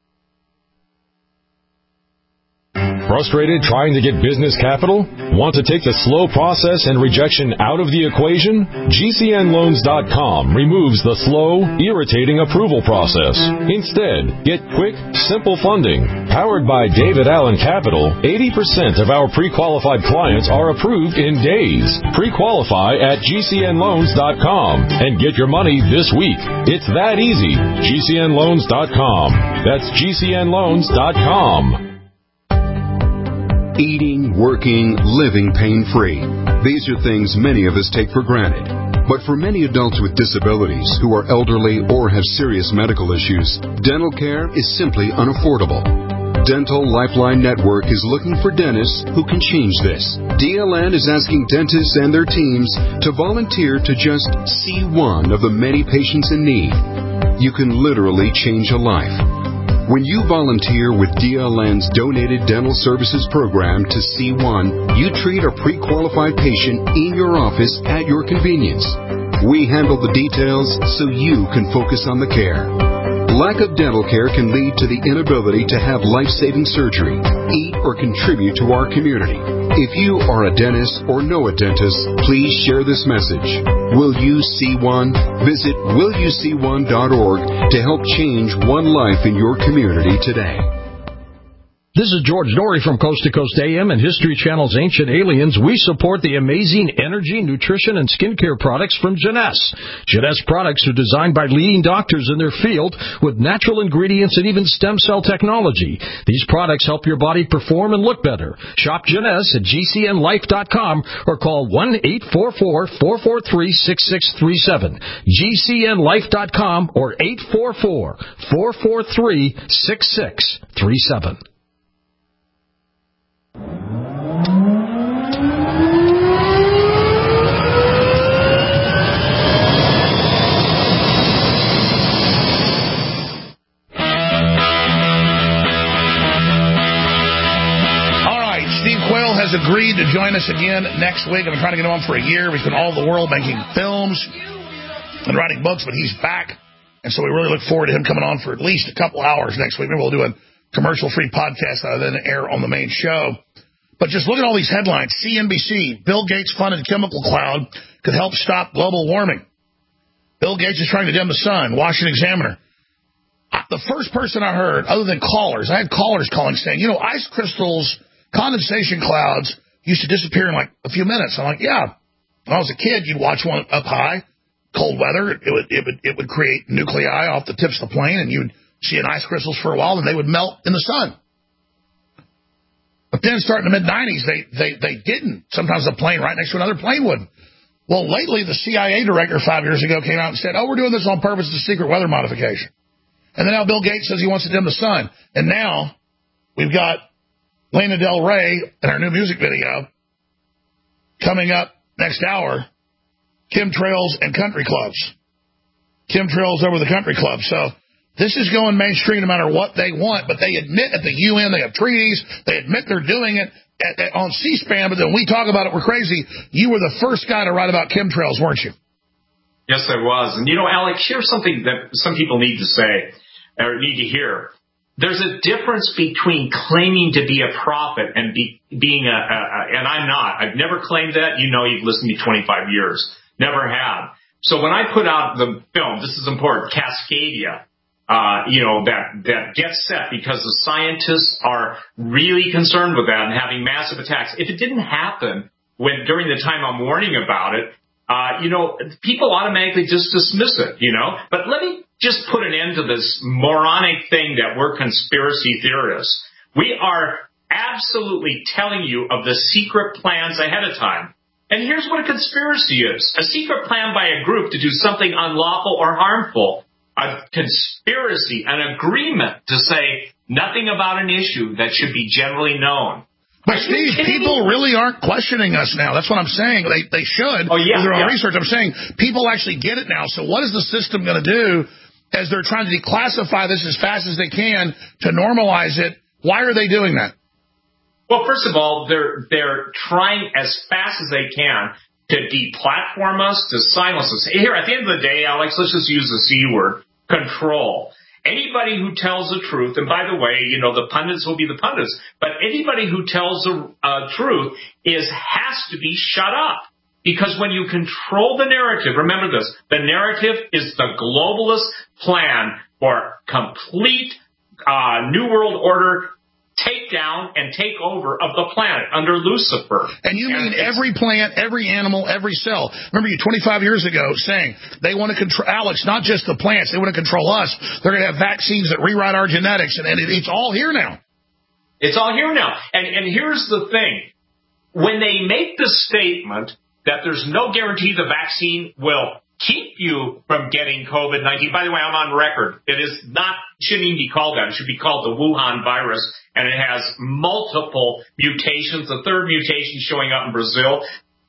Frustrated trying to get business capital? Want to take the slow process and rejection out of the equation? G C N loans dot com removes the slow, irritating approval process. Instead, get quick, simple funding. Powered by David Allen Capital, eighty percent of our pre-qualified clients are approved in days. Pre-qualify at G C N loans dot com and get your money this week. It's that easy. G C N loans dot com. That's G C N loans dot com. Eating, working, living pain-free. These are things many of us take for granted. But for many adults with disabilities who are elderly or have serious medical issues, dental care is simply unaffordable. Dental Lifeline Network is looking for dentists who can change this. D L N is asking dentists and their teams to volunteer to just see one of the many patients in need. You can literally change a life. When you volunteer with D L N's Donated Dental Services Program to C one, you treat a pre-qualified patient in your office at your convenience. We handle the details so you can focus on the care. Lack of dental care can lead to the inability to have life-saving surgery, eat, or contribute to our community. If you are a dentist or know a dentist, please share this message. Will you see one? Visit will you see one dot org to help change one life in your community today. This is George Norrie from Coast to Coast A M and History Channel's Ancient Aliens. We support the amazing energy, nutrition, and skincare products from Jeunesse. Jeunesse products are designed by leading doctors in their field with natural ingredients and even stem cell technology. These products help your body perform and look better. Shop Jeunesse at G C N life dot com or call one eight four four, four four three, six six three seven. G C N life dot com or eight four four, four four three, six six three seven. Has agreed to join us again next week. I've been trying to get him on for a year. He's been all over the world making films and writing books, but he's back. And so we really look forward to him coming on for at least a couple hours next week. Maybe we'll do a commercial-free podcast that will then air on the main show. But just look at all these headlines. C N B C, Bill Gates funded chemical cloud could help stop global warming. Bill Gates is trying to dim the sun. Washington Examiner. The first person I heard, other than callers, I had callers calling saying, you know, ice crystals, condensation clouds used to disappear in like a few minutes. I'm like, yeah. When I was a kid, you'd watch one up high, cold weather. It would it would it would create nuclei off the tips of the plane, and you'd see an ice crystals for a while, and they would melt in the sun. But then, starting in the mid nineties, they they they didn't. Sometimes a plane right next to another plane would. Well, lately, the C I A director five years ago came out and said, "Oh, we're doing this on purpose. It's a secret weather modification." And then now Bill Gates says he wants to dim the sun, and now we've got Lana Del Rey in our new music video coming up next hour, chemtrails and country clubs. Chemtrails over the country club. So this is going mainstream no matter what they want, but they admit at the U N they have treaties. They admit they're doing it at, at, on C-SPAN, but then we talk about it, we're crazy. You were the first guy to write about chemtrails, weren't you? Yes, I was. And, you know, Alex, here's something that some people need to say or need to hear. There's a difference between claiming to be a prophet and be, being a, a, a, and I'm not. I've never claimed that. You know, you've listened to me twenty-five years. Never have. So when I put out the film, this is important, Cascadia, uh, you know, that, that gets set because the scientists are really concerned with that and having massive attacks. If it didn't happen when during the time I'm warning about it, uh, you know, people automatically just dismiss it, you know. But let me just put an end to this moronic thing that we're conspiracy theorists. We are absolutely telling you of the secret plans ahead of time. And here's what a conspiracy is. A secret plan by a group to do something unlawful or harmful. A conspiracy, an agreement to say nothing about an issue that should be generally known. But Steve, people really aren't questioning us now. That's what I'm saying. They they should. Oh, yeah, with their own yeah. research. I'm saying people actually get it now. So what is the system going to do as they're trying to declassify this as fast as they can to normalize it? Why are they doing that? Well, first of all, they're they're trying as fast as they can to deplatform us, to silence us. Here, at the end of the day, Alex, let's just use the C word, control. Anybody who tells the truth, and by the way, you know, the pundits will be the pundits, but anybody who tells the uh, truth is has to be shut up. Because when you control the narrative, remember this, the narrative is the globalist plan for complete uh, New World Order take down and take over of the planet under Lucifer. And you mean and every plant, every animal, every cell. Remember you twenty-five years ago saying they want to control, Alex, not just the plants, they want to control us. They're going to have vaccines that rewrite our genetics, and, and it, it's all here now. It's all here now. And, and here's the thing. When they make the statement that there's no guarantee the vaccine will keep you from getting COVID nineteen. By the way, I'm on record. It is not, shouldn't even be called that. It should be called the Wuhan virus, and it has multiple mutations. The third mutation showing up in Brazil.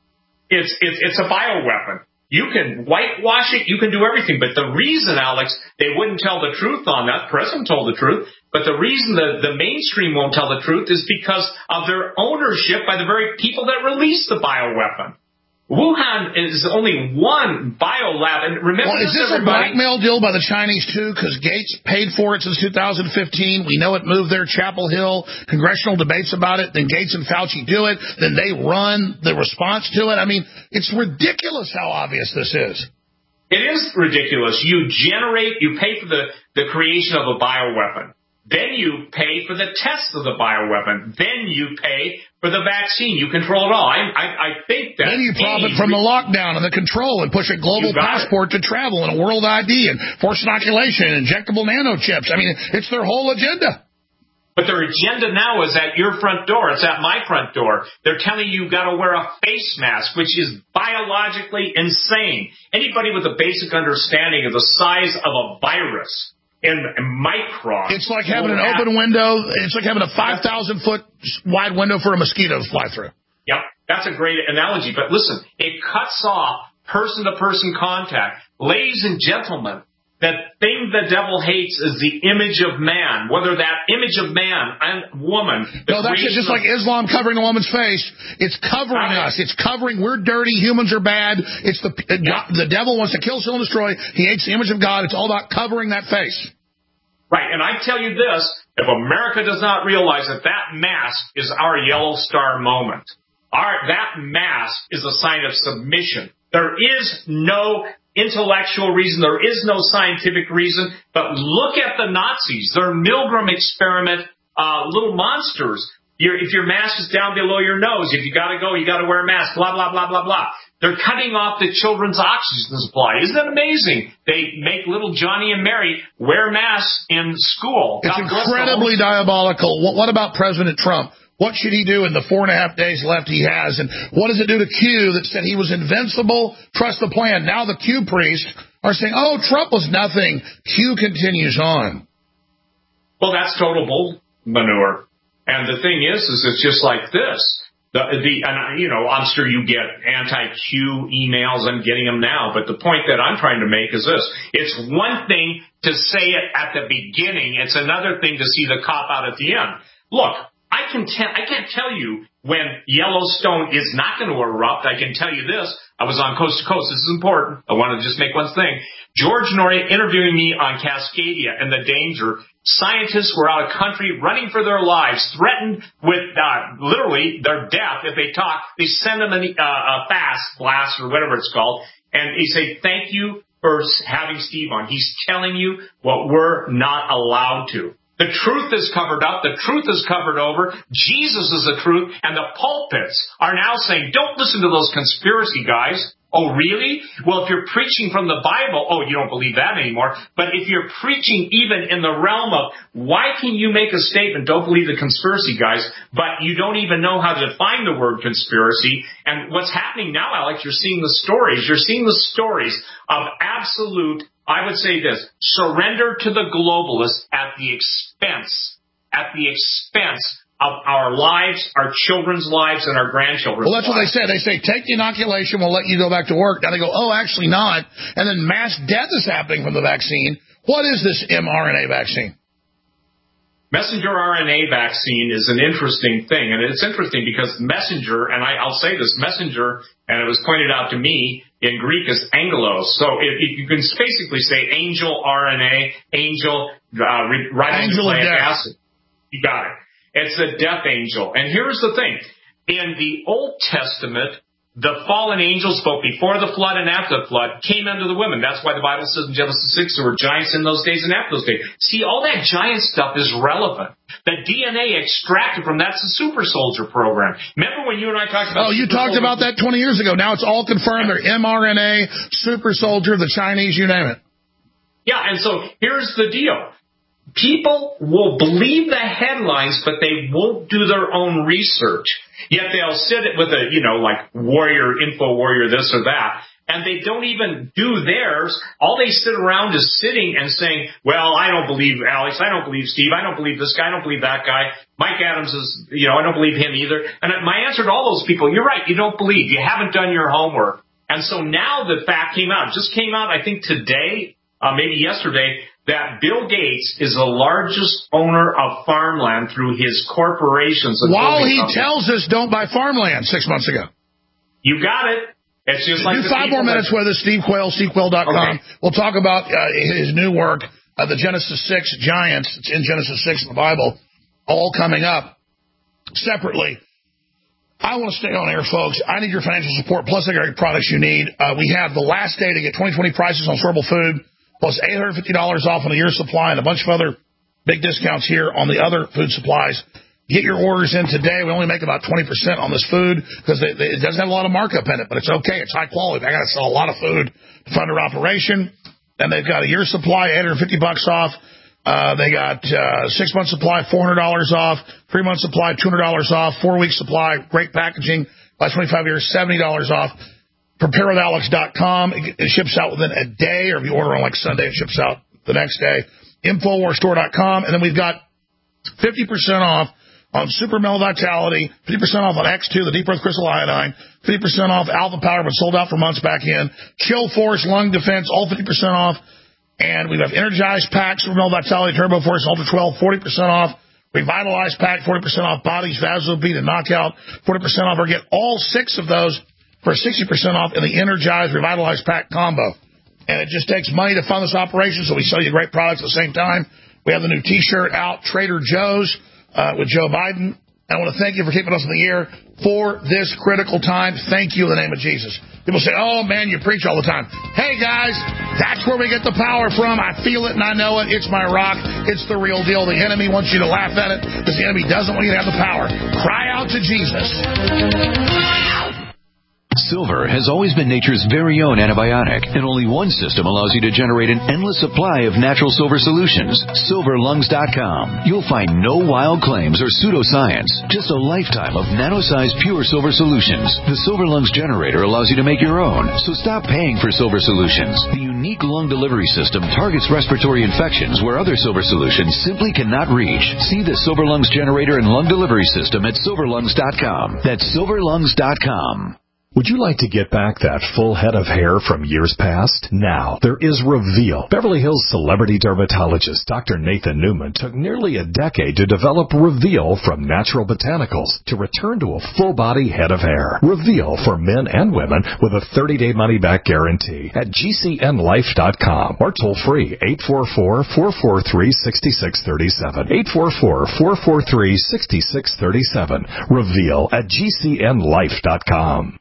It's it's it's a bioweapon. You can whitewash it. You can do everything. But the reason, Alex, they wouldn't tell the truth on that, the president told the truth, but the reason the, the mainstream won't tell the truth is because of their ownership by the very people that released the bioweapon. Wuhan is only one biolab, and remember well, this, is this everybody? a blackmail deal by the Chinese, too? Because Gates paid for it since two thousand fifteen. We know it moved there, Chapel Hill, congressional debates about it. Then Gates and Fauci do it. Then they run the response to it. I mean, it's ridiculous how obvious this is. It is ridiculous. You generate, you pay for the, the creation of a bioweapon. Then you pay for the test of the bioweapon. Then you pay for the vaccine. You control it all. I, I, I think that... Then you profit from the lockdown and the control and push a global passport it. to travel and a world I D and forced inoculation and injectable nanochips. I mean, it's their whole agenda. But their agenda now is at your front door. It's at my front door. They're telling you you've got to wear a face mask, which is biologically insane. Anybody with a basic understanding of the size of a virus... in micron. It's like having an open window. It's like having a five thousand foot wide window for a mosquito to fly through. Yep, that's a great analogy. But listen, it cuts off person-to-person contact. Ladies and gentlemen, the thing the devil hates is the image of man, whether that image of man and woman. No, that's it. Just like Islam covering a woman's face, it's covering us. It's covering. We're dirty. Humans are bad. It's the God, the devil wants to kill, steal, and destroy. He hates the image of God. It's all about covering that face. Right, and I tell you this, if America does not realize that that mask is our yellow star moment, our that mask is a sign of submission. There is no intellectual reason, there is no scientific reason, but look at the Nazis. They're Milgram experiment uh, little monsters. Your, if your mask is down below your nose, if you got to go, you got to wear a mask, blah, blah, blah, blah, blah. They're cutting off the children's oxygen supply. Isn't that amazing? They make little Johnny and Mary wear masks in school. It's incredibly diabolical. What, what about President Trump? What should he do in the four and a half days left he has? And what does it do to Q that said he was invincible? Trust the plan. Now the Q priests are saying, oh, Trump was nothing. Q continues on. Well, that's total bull manure. And the thing is, is it's just like this. The, the, and you know, I'm sure you get anti-Q emails. I'm getting them now. But the point that I'm trying to make is this. It's one thing to say it at the beginning. It's another thing to see the cop out at the end. Look, I can tell, I can't tell you when Yellowstone is not going to erupt. I can tell you this. I was on Coast to Coast. This is important. I want to just make one thing. George Noory interviewing me on Cascadia and the danger. Scientists were out of country running for their lives, threatened with uh, literally their death if they talk. They send them an, uh, a fast blast or whatever it's called, and they say, thank you for having Steve on. He's telling you what we're not allowed to. The truth is covered up. The truth is covered over. Jesus is the truth. And the pulpits are now saying, don't listen to those conspiracy guys. Oh, really? Well, if you're preaching from the Bible, oh, you don't believe that anymore. But if you're preaching even in the realm of, why can you make a statement, don't believe the conspiracy guys, but you don't even know how to define the word conspiracy? And what's happening now, Alex, you're seeing the stories. You're seeing the stories of absolute, I would say this, surrender to the globalists at the expense, at the expense of our lives, our children's lives, and our grandchildren's lives. Well, that's what they say. They say, take the inoculation, we'll let you go back to work. Now they go, oh, actually not. And then mass death is happening from the vaccine. What is this mRNA vaccine? Messenger R N A vaccine is an interesting thing. And it's interesting because messenger, and I, I'll say this, messenger, and it was pointed out to me, in Greek is angelos. So it, it, you can basically say angel R N A, angel uh, ribonucleic acid. You got it. It's a death angel. And here's the thing. In the Old Testament, the fallen angels, both before the flood and after the flood, came unto the women. That's why the Bible says in Genesis six there were giants in those days and after those days. See, all that giant stuff is relevant. The D N A extracted from that's the super soldier program. Remember when you and I talked about... Oh, you talked about that twenty years ago. Now it's all confirmed. They're mRNA, super soldier, the Chinese, you name it. Yeah, and so here's the deal. People will believe the headlines, but they won't do their own research. Yet they'll sit with a, you know, like warrior, info warrior, this or that, and they don't even do theirs. All they sit around is sitting and saying, well, I don't believe Alex, I don't believe Steve, I don't believe this guy, I don't believe that guy. Mike Adams is, you know, I don't believe him either. And my answer to all those people, you're right, you don't believe. You haven't done your homework. And so now the fact came out, just came out, I think today, uh, maybe yesterday, that Bill Gates is the largest owner of farmland through his corporations. While he companies. tells us don't buy farmland six months ago. You got it. It's just like Do five more minutes with us, Steve Quayle, steve quayle dot com. Okay. We'll talk about uh, his new work, uh, the Genesis six Giants. It's in Genesis six in the Bible, all coming up separately. I want to stay on air, folks. I need your financial support, plus I got your products you need. Uh, we have the last day to get twenty twenty prices on storable food, plus eight hundred fifty dollars off on a year's supply and a bunch of other big discounts here on the other food supplies. Get your orders in today. We only make about twenty percent on this food because it doesn't have a lot of markup in it, but it's okay. It's high quality. I got to sell a lot of food to fund their operation. And they've got a year's supply, eight hundred fifty bucks off. Uh, they got uh, six-month supply, four hundred dollars off. Three-month supply, two hundred dollars off. Four-week supply, great packaging. Last twenty-five years, seventy dollars off. prepare with alex dot com. It, it ships out within a day, or if you order on like Sunday, it ships out the next day. infowar store dot com. And then we've got fifty percent off on Super Mel Vitality, fifty percent off on X two, the Deep Earth Crystal Iodine, fifty percent off Alpha Power, but sold out for months back in. Chill Force, Lung Defense, all fifty percent off. And we have Energized Pack, Super Mel Vitality, Turbo Force, Ultra twelve, forty percent off. Revitalized Pack, forty percent off. Bodies, Vasobeat, and Knockout, forty percent off. Or get all six of those for sixty percent off in the Energized Revitalized Pack combo. And it just takes money to fund this operation, so we sell you great products at the same time. We have the new T-shirt out, Trader Joe's, uh, with Joe Biden. I want to thank you for keeping us in the air for this critical time. Thank you in the name of Jesus. People say, oh, man, you preach all the time. Hey, guys, that's where we get the power from. I feel it and I know it. It's my rock. It's the real deal. The enemy wants you to laugh at it because the enemy doesn't want you to have the power. Cry out to Jesus. Silver has always been nature's very own antibiotic, and only one system allows you to generate an endless supply of natural silver solutions. silver lungs dot com. You'll find no wild claims or pseudoscience, just a lifetime of nano-sized pure silver solutions. The Silver Lungs generator allows you to make your own, so stop paying for silver solutions. The unique lung delivery system targets respiratory infections where other silver solutions simply cannot reach. See the Silver Lungs generator and lung delivery system at silver lungs dot com. That's silver lungs dot com. Would you like to get back that full head of hair from years past? Now, there is Reveal. Beverly Hills celebrity dermatologist Doctor Nathan Newman took nearly a decade to develop Reveal from natural botanicals to return to a full-body head of hair. Reveal for men and women with a thirty-day money-back guarantee at G C N life dot com or toll-free eight four four, four four three, six six three seven. eight four four, four four three, six six three seven. Reveal at G C N life dot com.